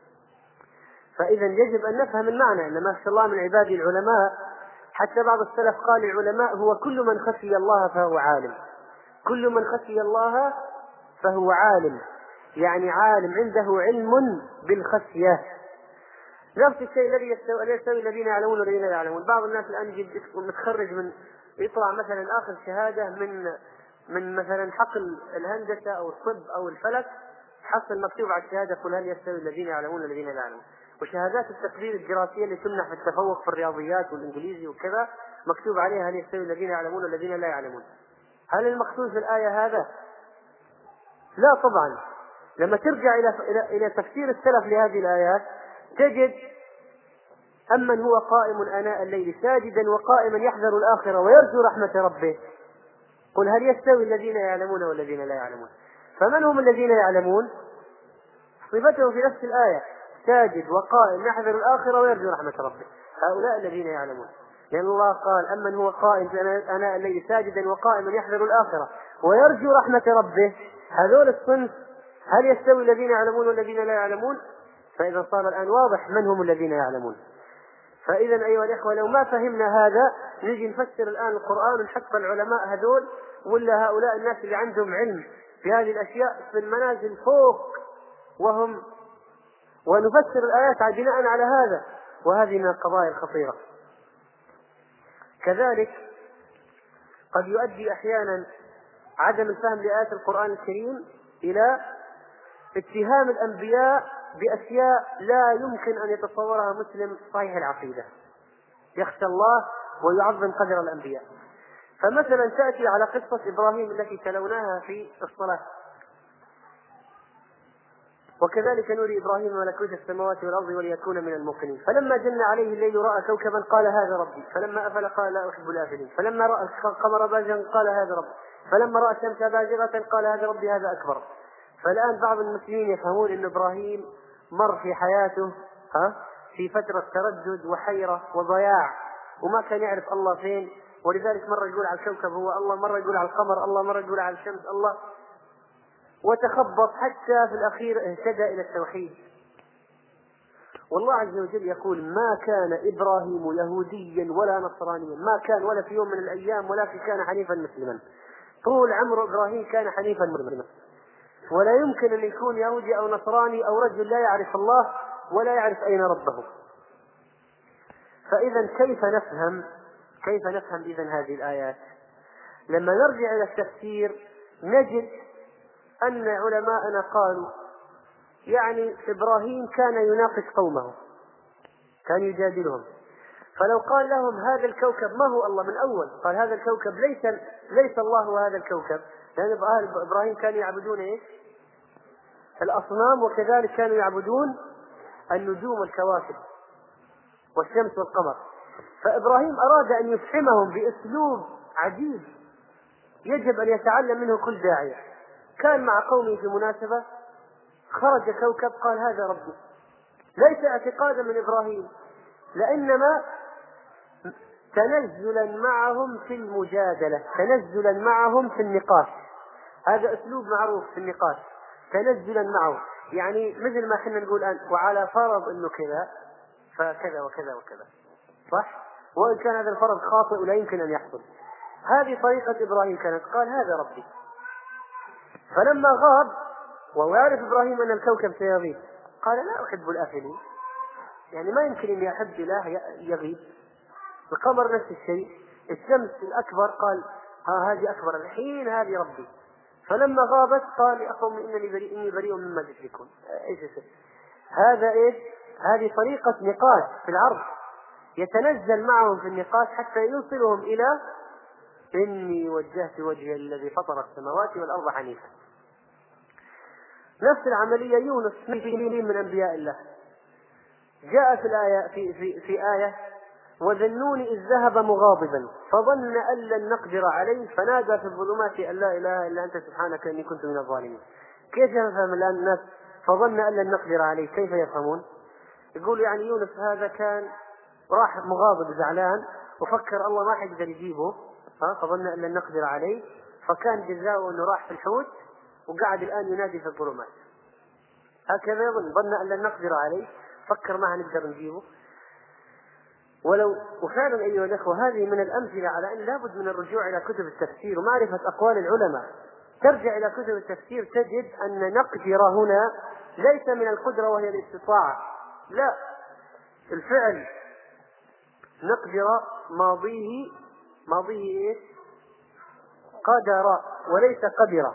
فإذا يجب أن نفهم المعنى إنما يخشى الله من عباده العلماء. حتى بعض السلف قال العلماء هو كل من خشي الله فهو عالم، كل من خشي الله فهو عالم، يعني عالم عنده علم بالخشية. نفس الشيء الذي يستوي الذين يعلمون والذين لا يعلمون. بعض الناس الآن يجي متخرج من يطلع مثلا آخر شهادة من من مثلا حقل الهندسة أو الطب أو الفلك، حصل مكتوب على الشهادة قل هل يستوي الذين يعلمون والذين لا يعلمون. وشهادات التقدير الدراسية اللي تمنح في التفوق في الرياضيات والإنجليزي وكذا مكتوب عليها هل يستوي الذين يعلمون والذين لا يعلمون. هل المقصود في الآية هذا؟ لا طبعا. لما ترجع إلى إلى إلى تفسير السلف لهذه الآيات تجد أمن هو قائم آناء الليل ساجدا وقائما يحذر الآخرة ويرجو رحمة ربه قل هل يستوي الذين يعلمون والذين لا يعلمون. فمن هم الذين يعلمون؟ صفتهم في نفس الآية ساجد وقائم يحذر الآخرة ويرجو رحمة ربه، هؤلاء الذين يعلمون. لأن الله قال أمن هو قائم آناء الليل ساجدا وقائما يحذر الآخرة ويرجو رحمة ربه، هذول الصنف هل يستوي الذين يعلمون والذين لا يعلمون؟ فإذا صار الآن واضح من هم الذين يعلمون. فإذا أيها الإخوة لو ما فهمنا هذا نجي نفسر الآن القرآن ونحط العلماء هذول ولا هؤلاء الناس اللي عندهم علم في هذه الأشياء في المنازل فوق وهم، ونفسر الآيات بناء على هذا، وهذه من القضايا الخطيرة. كذلك قد يؤدي أحيانا عدم الفهم لآيات القرآن الكريم إلى اتهام الأنبياء بأشياء لا يمكن أن يتصورها مسلم صحيح العقيدة، يخشى الله ويعظم قدر الأنبياء. فمثلا تأتي على قصة إبراهيم التي تلوناها في الصلاة، وكذلك نري إبراهيم ملكوت السماوات والأرض وليكون من الموقنين. فلما جن عليه الليل رأى كوكبا قال هذا ربي، فلما أفل قال لا أحب الآفلين، فلما رأى القمر بازغا قال هذا ربي، فلما رأى الشمس بازغة قال هذا ربي هذا أكبر. فالآن بعض المسلمين يفهمون أن إبراهيم مر في حياته ها في فترة تردد وحيرة وضياع وما كان يعرف الله فين، ولذلك مرة يقول على الكوكب هو الله، مرة يقول على القمر الله، مرة يقول على الشمس الله، وتخبط حتى في الأخير اهتدى إلى التوحيد. والله عز وجل يقول ما كان إبراهيم يهوديا ولا نصرانيا، ما كان ولا في يوم من الأيام، ولكن كان حنيفا مسلما. طول عمر إبراهيم كان حنيفا مسلما، ولا يمكن أن يكون يهودي أو نصراني أو رجل لا يعرف الله ولا يعرف أين ربه. فإذا كيف نفهم كيف نفهم إذن هذه الآيات؟ لما نرجع إلى التفسير نجد أن علماءنا قالوا يعني إبراهيم كان يناقش قومه، كان يجادلهم، فلو قال لهم هذا الكوكب ما هو الله من أول، قال هذا الكوكب ليس ليس الله وهذا الكوكب، لأن إبراهيم كانوا يعبدون إيه؟ الأصنام، وكذلك كانوا يعبدون النجوم والكواكب والشمس والقمر. فإبراهيم أراد أن يفهمهم بأسلوب عجيب يجب أن يتعلم منه كل داعية. كان مع قومه في مناسبة خرج كوكب قال هذا ربي، ليس اعتقادا من إبراهيم، لإنما تنزلا معهم في المجادلة، تنزلا معهم في النقاش. هذا أسلوب معروف في النقاش، تنزلا معه، يعني مثل ما احنا نقول الآن وعلى فرض أنه كذا فكذا وكذا وكذا، صح؟ وإن كان هذا الفرض خاطئ ولا يمكن أن يحصل. هذه طريقة إبراهيم كانت، قال هذا ربي. فلما غاب وهو يعرف إبراهيم أن الكوكب سيغيب قال لا أحب الآفلين، يعني ما يمكن أن يحب إله يغيب. القمر نفس الشيء، الشمس الأكبر قال ها هذه أكبر الحين هذه ربي، فلما غابت قال يا قوم إنني بريء إني بريء مما تشركون. إيش هذا؟ إيش هذه طريقة نقاش في العرض، يتنزل معهم في النقاش حتى يوصلهم إلى إني وجهت وجهي الذي فطر السماوات والأرض حنيفا. نفس العملية يونس في من أنبياء الله، جاء في الآية في في في آية وذنون إذ ذهب مغاضبا فظن أن لن نقدر عليه فنادى في الظلمات أن لا إله إلا أنت سبحانك إني كنت من الظالمين. كيف يفهم الآن الناس فظن أن لن نقدر عليه؟ كيف يفهمون؟ يقول يعني يونس هذا كان راح مغاضب زعلان وفكر الله ما حيقدر يجيبه، فظن أن لن نقدر عليه، فكان جزاؤه أنه راح في الحوت وقعد الآن ينادي في الظلمات. هكذا يظن، ظن أن لن نقدر عليه، فكر ما هنقدر نجيبه. ولو وفعلا أيها الأخوة هذه من الأمثلة على أن لابد من الرجوع إلى كتب التفسير ومعرفة أقوال العلماء. ترجع إلى كتب التفسير تجد أن نقدر هنا ليس من القدرة وهي الاستطاعة، لا، الفعل نقدر ماضيه ماضيه إيه؟ قدر وليس قدر.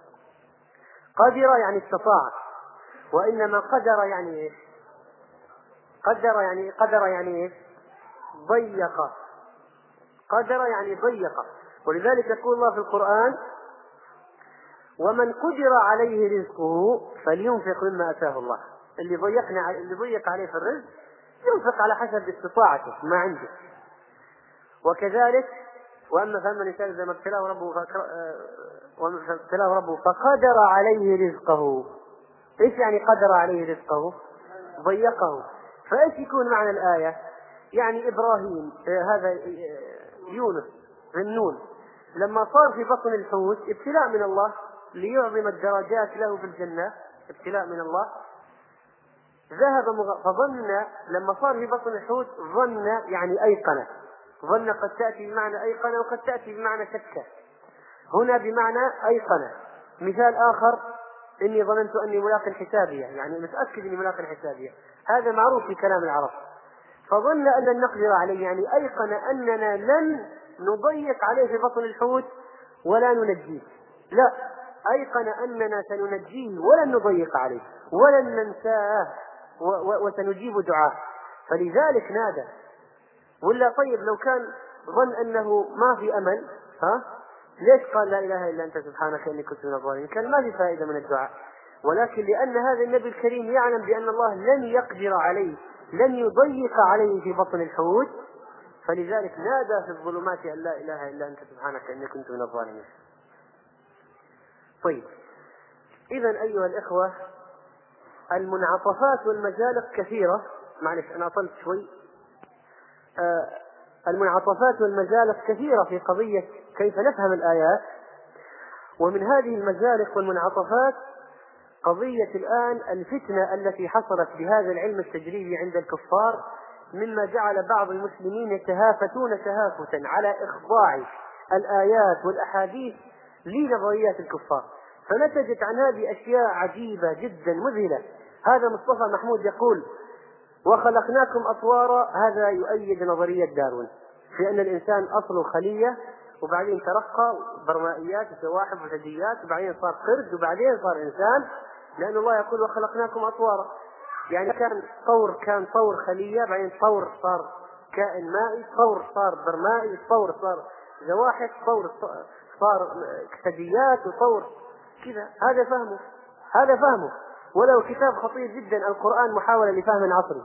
قدر يعني استطاع، وإنما قدر يعني إيه؟ قدر يعني قدر يعني إيه؟ ضيق. قدر يعني ضيق. ولذلك يقول الله في القرآن ومن قدر عليه رزقه فلينفق مما آتاه الله. اللي ضيقنا اللي ضيق عليه في الرزق ينفق على حسب استطاعته ما عنده. وكذلك وأما فأما الإنسان إذا ما ابتلاه ربه ابتلاه ربه فقدر عليه رزقه. إيش يعني قدر عليه رزقه؟ ضيقه. فإيش يكون معنى الآية؟ يعني إبراهيم هذا يونس ذنون لما صار في بطن الحوت ابتلاء من الله ليعظم الدرجات له في الجنة، ابتلاء من الله، ذهب مغ... فظن لما صار في بطن الحوت ظن يعني أيقن. ظن قد تأتي بمعنى أيقن وقد تأتي بمعنى شك، هنا بمعنى أيقن. مثال آخر إني ظننت أني ملاق حسابية، يعني متأكد أني ملاق حسابية، هذا معروف في كلام العرب. فظن أن لن نقدر عليه يعني أيقن أننا لن نضيق عليه في بطن الحوت ولا ننجيه، لا، أيقن أننا سننجيه ولن نضيق عليه ولن ننساه وسنجيب دعاه، فلذلك نادى. ولا طيب لو كان ظن أنه ما في أمل، ها ليش قال لا إله إلا أنت سبحانك إني كنت من الظالمين؟ كان ما في فائدة من الدعاء. ولكن لأن هذا النبي الكريم يعلم بأن الله لن يقدر عليه، لن يضيق عليه في بطن الحوت، فلذلك نادى في الظلمات أن لا إله إلا أنت سبحانك إني كنت من الظالمين. طيب، إذن أيها الإخوة المنعطفات والمجالق كثيرة. معلش أنا أطلت شوي. آه المنعطفات والمجالق كثيرة في قضية كيف نفهم الآيات. ومن هذه المجالق والمنعطفات قضية الآن الفتنة التي حصلت بهذا العلم التجريبي عند الكفار، مما جعل بعض المسلمين يتهافتون تهافتا على إخضاع الآيات والأحاديث لنظريات الكفار. فنتجت عن هذه أشياء عجيبة جدا مذهلة. هذا مصطفى محمود يقول وخلقناكم أطوارا، هذا يؤيد نظرية داروين في أن الإنسان أصله خلية وبعدين ترقى برمائيات وسواحف وثدييات وبعدين صار قرد وبعدين صار إنسان، لأن الله يقول وخلقناكم أطوارا، يعني كان طور كان طور خلية، بعدين طور صار كائن مائي، طور صار برمائي، طور صار زواحف، طور صار ثدييات، وطور كذا. هذا فهمه هذا فهمه ولو كتاب خطير جدا القرآن محاولة لفهم عصري،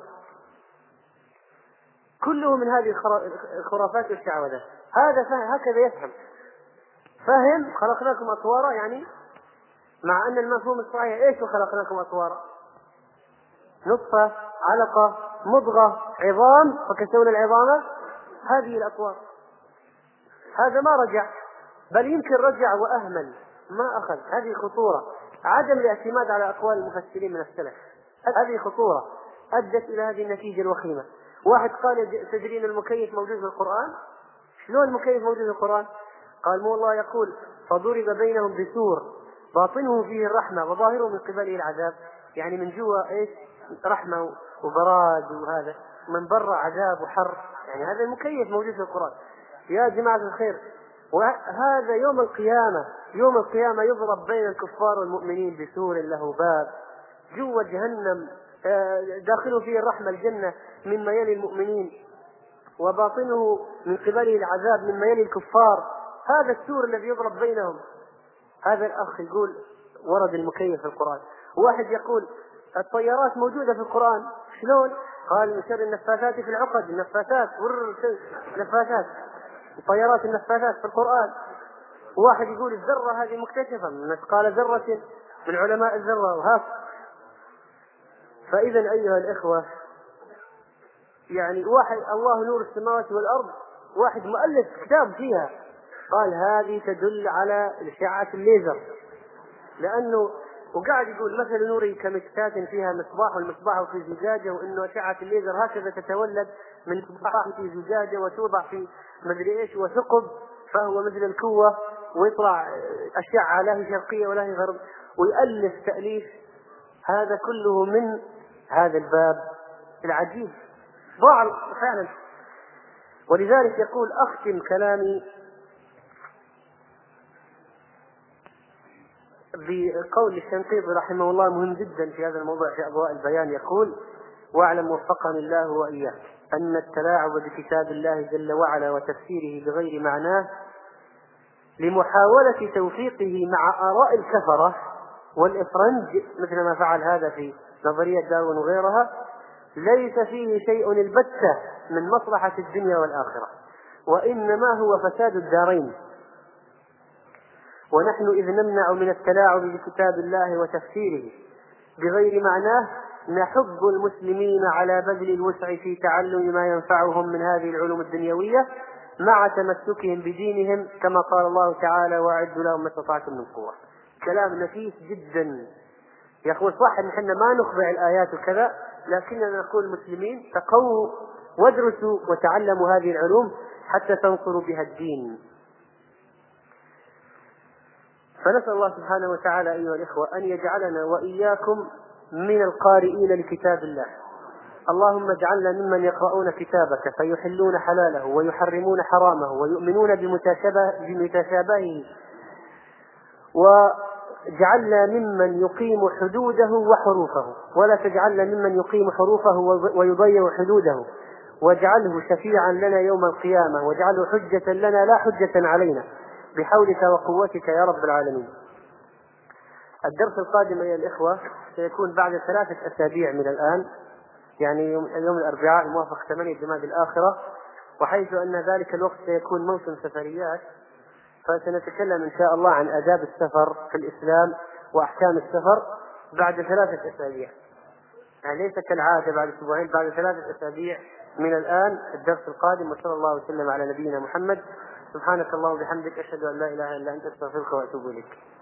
كله من هذه الخرافات والشعوذات. هذا فهم، هكذا يفهم. فهم خلقناكم أطوارا يعني مع أن المفهوم الصحيح إيش وخلقناكم أطوارا؟ نطفة، علقة، مضغة، عظام، فكسونا العظام، هذه الأطوار. هذا ما رجع، بل يمكن رجع وأهمل ما أخذ. هذه خطورة، عدم الاعتماد على أقوال المفسرين من السلف، هذه خطورة أدت إلى هذه النتيجة الوخيمة. واحد قال تدرين المكيف موجود في القرآن؟ شلون المكيف موجود في القرآن؟ قال مو الله يقول فضرب بينهم بسور باطنه فيه الرحمة وظاهره من قبله العذاب، يعني من جوا إيش؟ رحمة وبراد وهذا، من برا عذاب وحر، يعني هذا المكيف موجود في القرآن يا جماعة الخير. وهذا يوم القيامة، يوم القيامة يضرب بين الكفار والمؤمنين بسور له باب جوا جهنم داخله فيه الرحمة الجنة مما يلي المؤمنين، وباطنه من قبله العذاب مما يلي الكفار. هذا السور الذي يضرب بينهم. هذا الأخ يقول ورد المكيف في القرآن. واحد يقول الطيارات موجودة في القرآن، شلون؟ قال من شر النفاثات في العقد. النفاثات نفاثات الطيارات النفاثات في القرآن. واحد يقول الذرة هذه مكتشفة من قال ذرة من علماء الذرة وهاك. فإذا أيها الإخوة، يعني واحد الله نور السماوات والأرض، واحد مؤلف كتاب فيها قال هذه تدل على أشعة الليزر، لأنه وقاعد يقول مثل نوري كمشكاة فيها مصباح والمصباح في زجاجة، وإنه أشعة الليزر هكذا تتولد من مصباح في زجاجة وتوضع في مدري إيش وثقب فهو مثل الكوة ويطلع أشعة لا هي شرقية ولا هي غرب، ويؤلف تأليف. هذا كله من هذا الباب العجيب ضاع فعلا. ولذلك يقول أختم كلامي بقول الشنقيطي رحمه الله مهم جدا في هذا الموضوع في أضواء البيان. يقول: واعلم وفقني الله وإياك أن التلاعب بكتاب الله جل وعلا وتفسيره بغير معناه لمحاولة توفيقه مع آراء الكفرة والإفرنج مثل ما فعل هذا في نظرية داروين وغيرها، ليس فيه شيء البتة من مصلحة الدنيا والآخرة، وإنما هو فساد الدارين. ونحن إذ نمنع من التلاعب بكتاب الله وتفسيره بغير معناه نحض المسلمين على بذل الوسع في تعلم ما ينفعهم من هذه العلوم الدنيوية مع تمسكهم بدينهم، كما قال الله تعالى: وأعدوا لهم ما استطعتم من قوة. كلام نفيس جدا. يقول صح ان احنا ما نخضع الآيات وكذا، لكننا نقول المسلمين تقووا وادرسوا وتعلموا هذه العلوم حتى تنصروا بها الدين. فنسأل الله سبحانه وتعالى أيها الإخوة أن يجعلنا وإياكم من القارئين لكتاب الله. اللهم اجعلنا ممن يقرؤون كتابك فيحلون حلاله ويحرمون حرامه ويؤمنون بمتشابهه، واجعلنا ممن يقيم حدوده وحروفه، ولا تجعلنا ممن يقيم حروفه ويضيع حدوده، واجعله شفيعا لنا يوم القيامة، واجعله حجة لنا لا حجة علينا، بحولك وقوتك يا رب العالمين. الدرس القادم أيها الإخوة سيكون بعد ثلاثة أسابيع من الآن، يعني يوم الأربعاء الموافق ثمانية جمادى الآخرة، وحيث أن ذلك الوقت سيكون موسم سفريات، فسنتكلم إن شاء الله عن آداب السفر في الإسلام وأحكام السفر بعد ثلاثة أسابيع، يعني ليس كالعادة بعد أسبوعين، بعد ثلاثة أسابيع من الآن الدرس القادم. وصلى الله وسلم على نبينا محمد. سبحانك اللهم وبحمدك، أشهد أن لا إله إلا أنت، أستغفرك وأتوب إليك.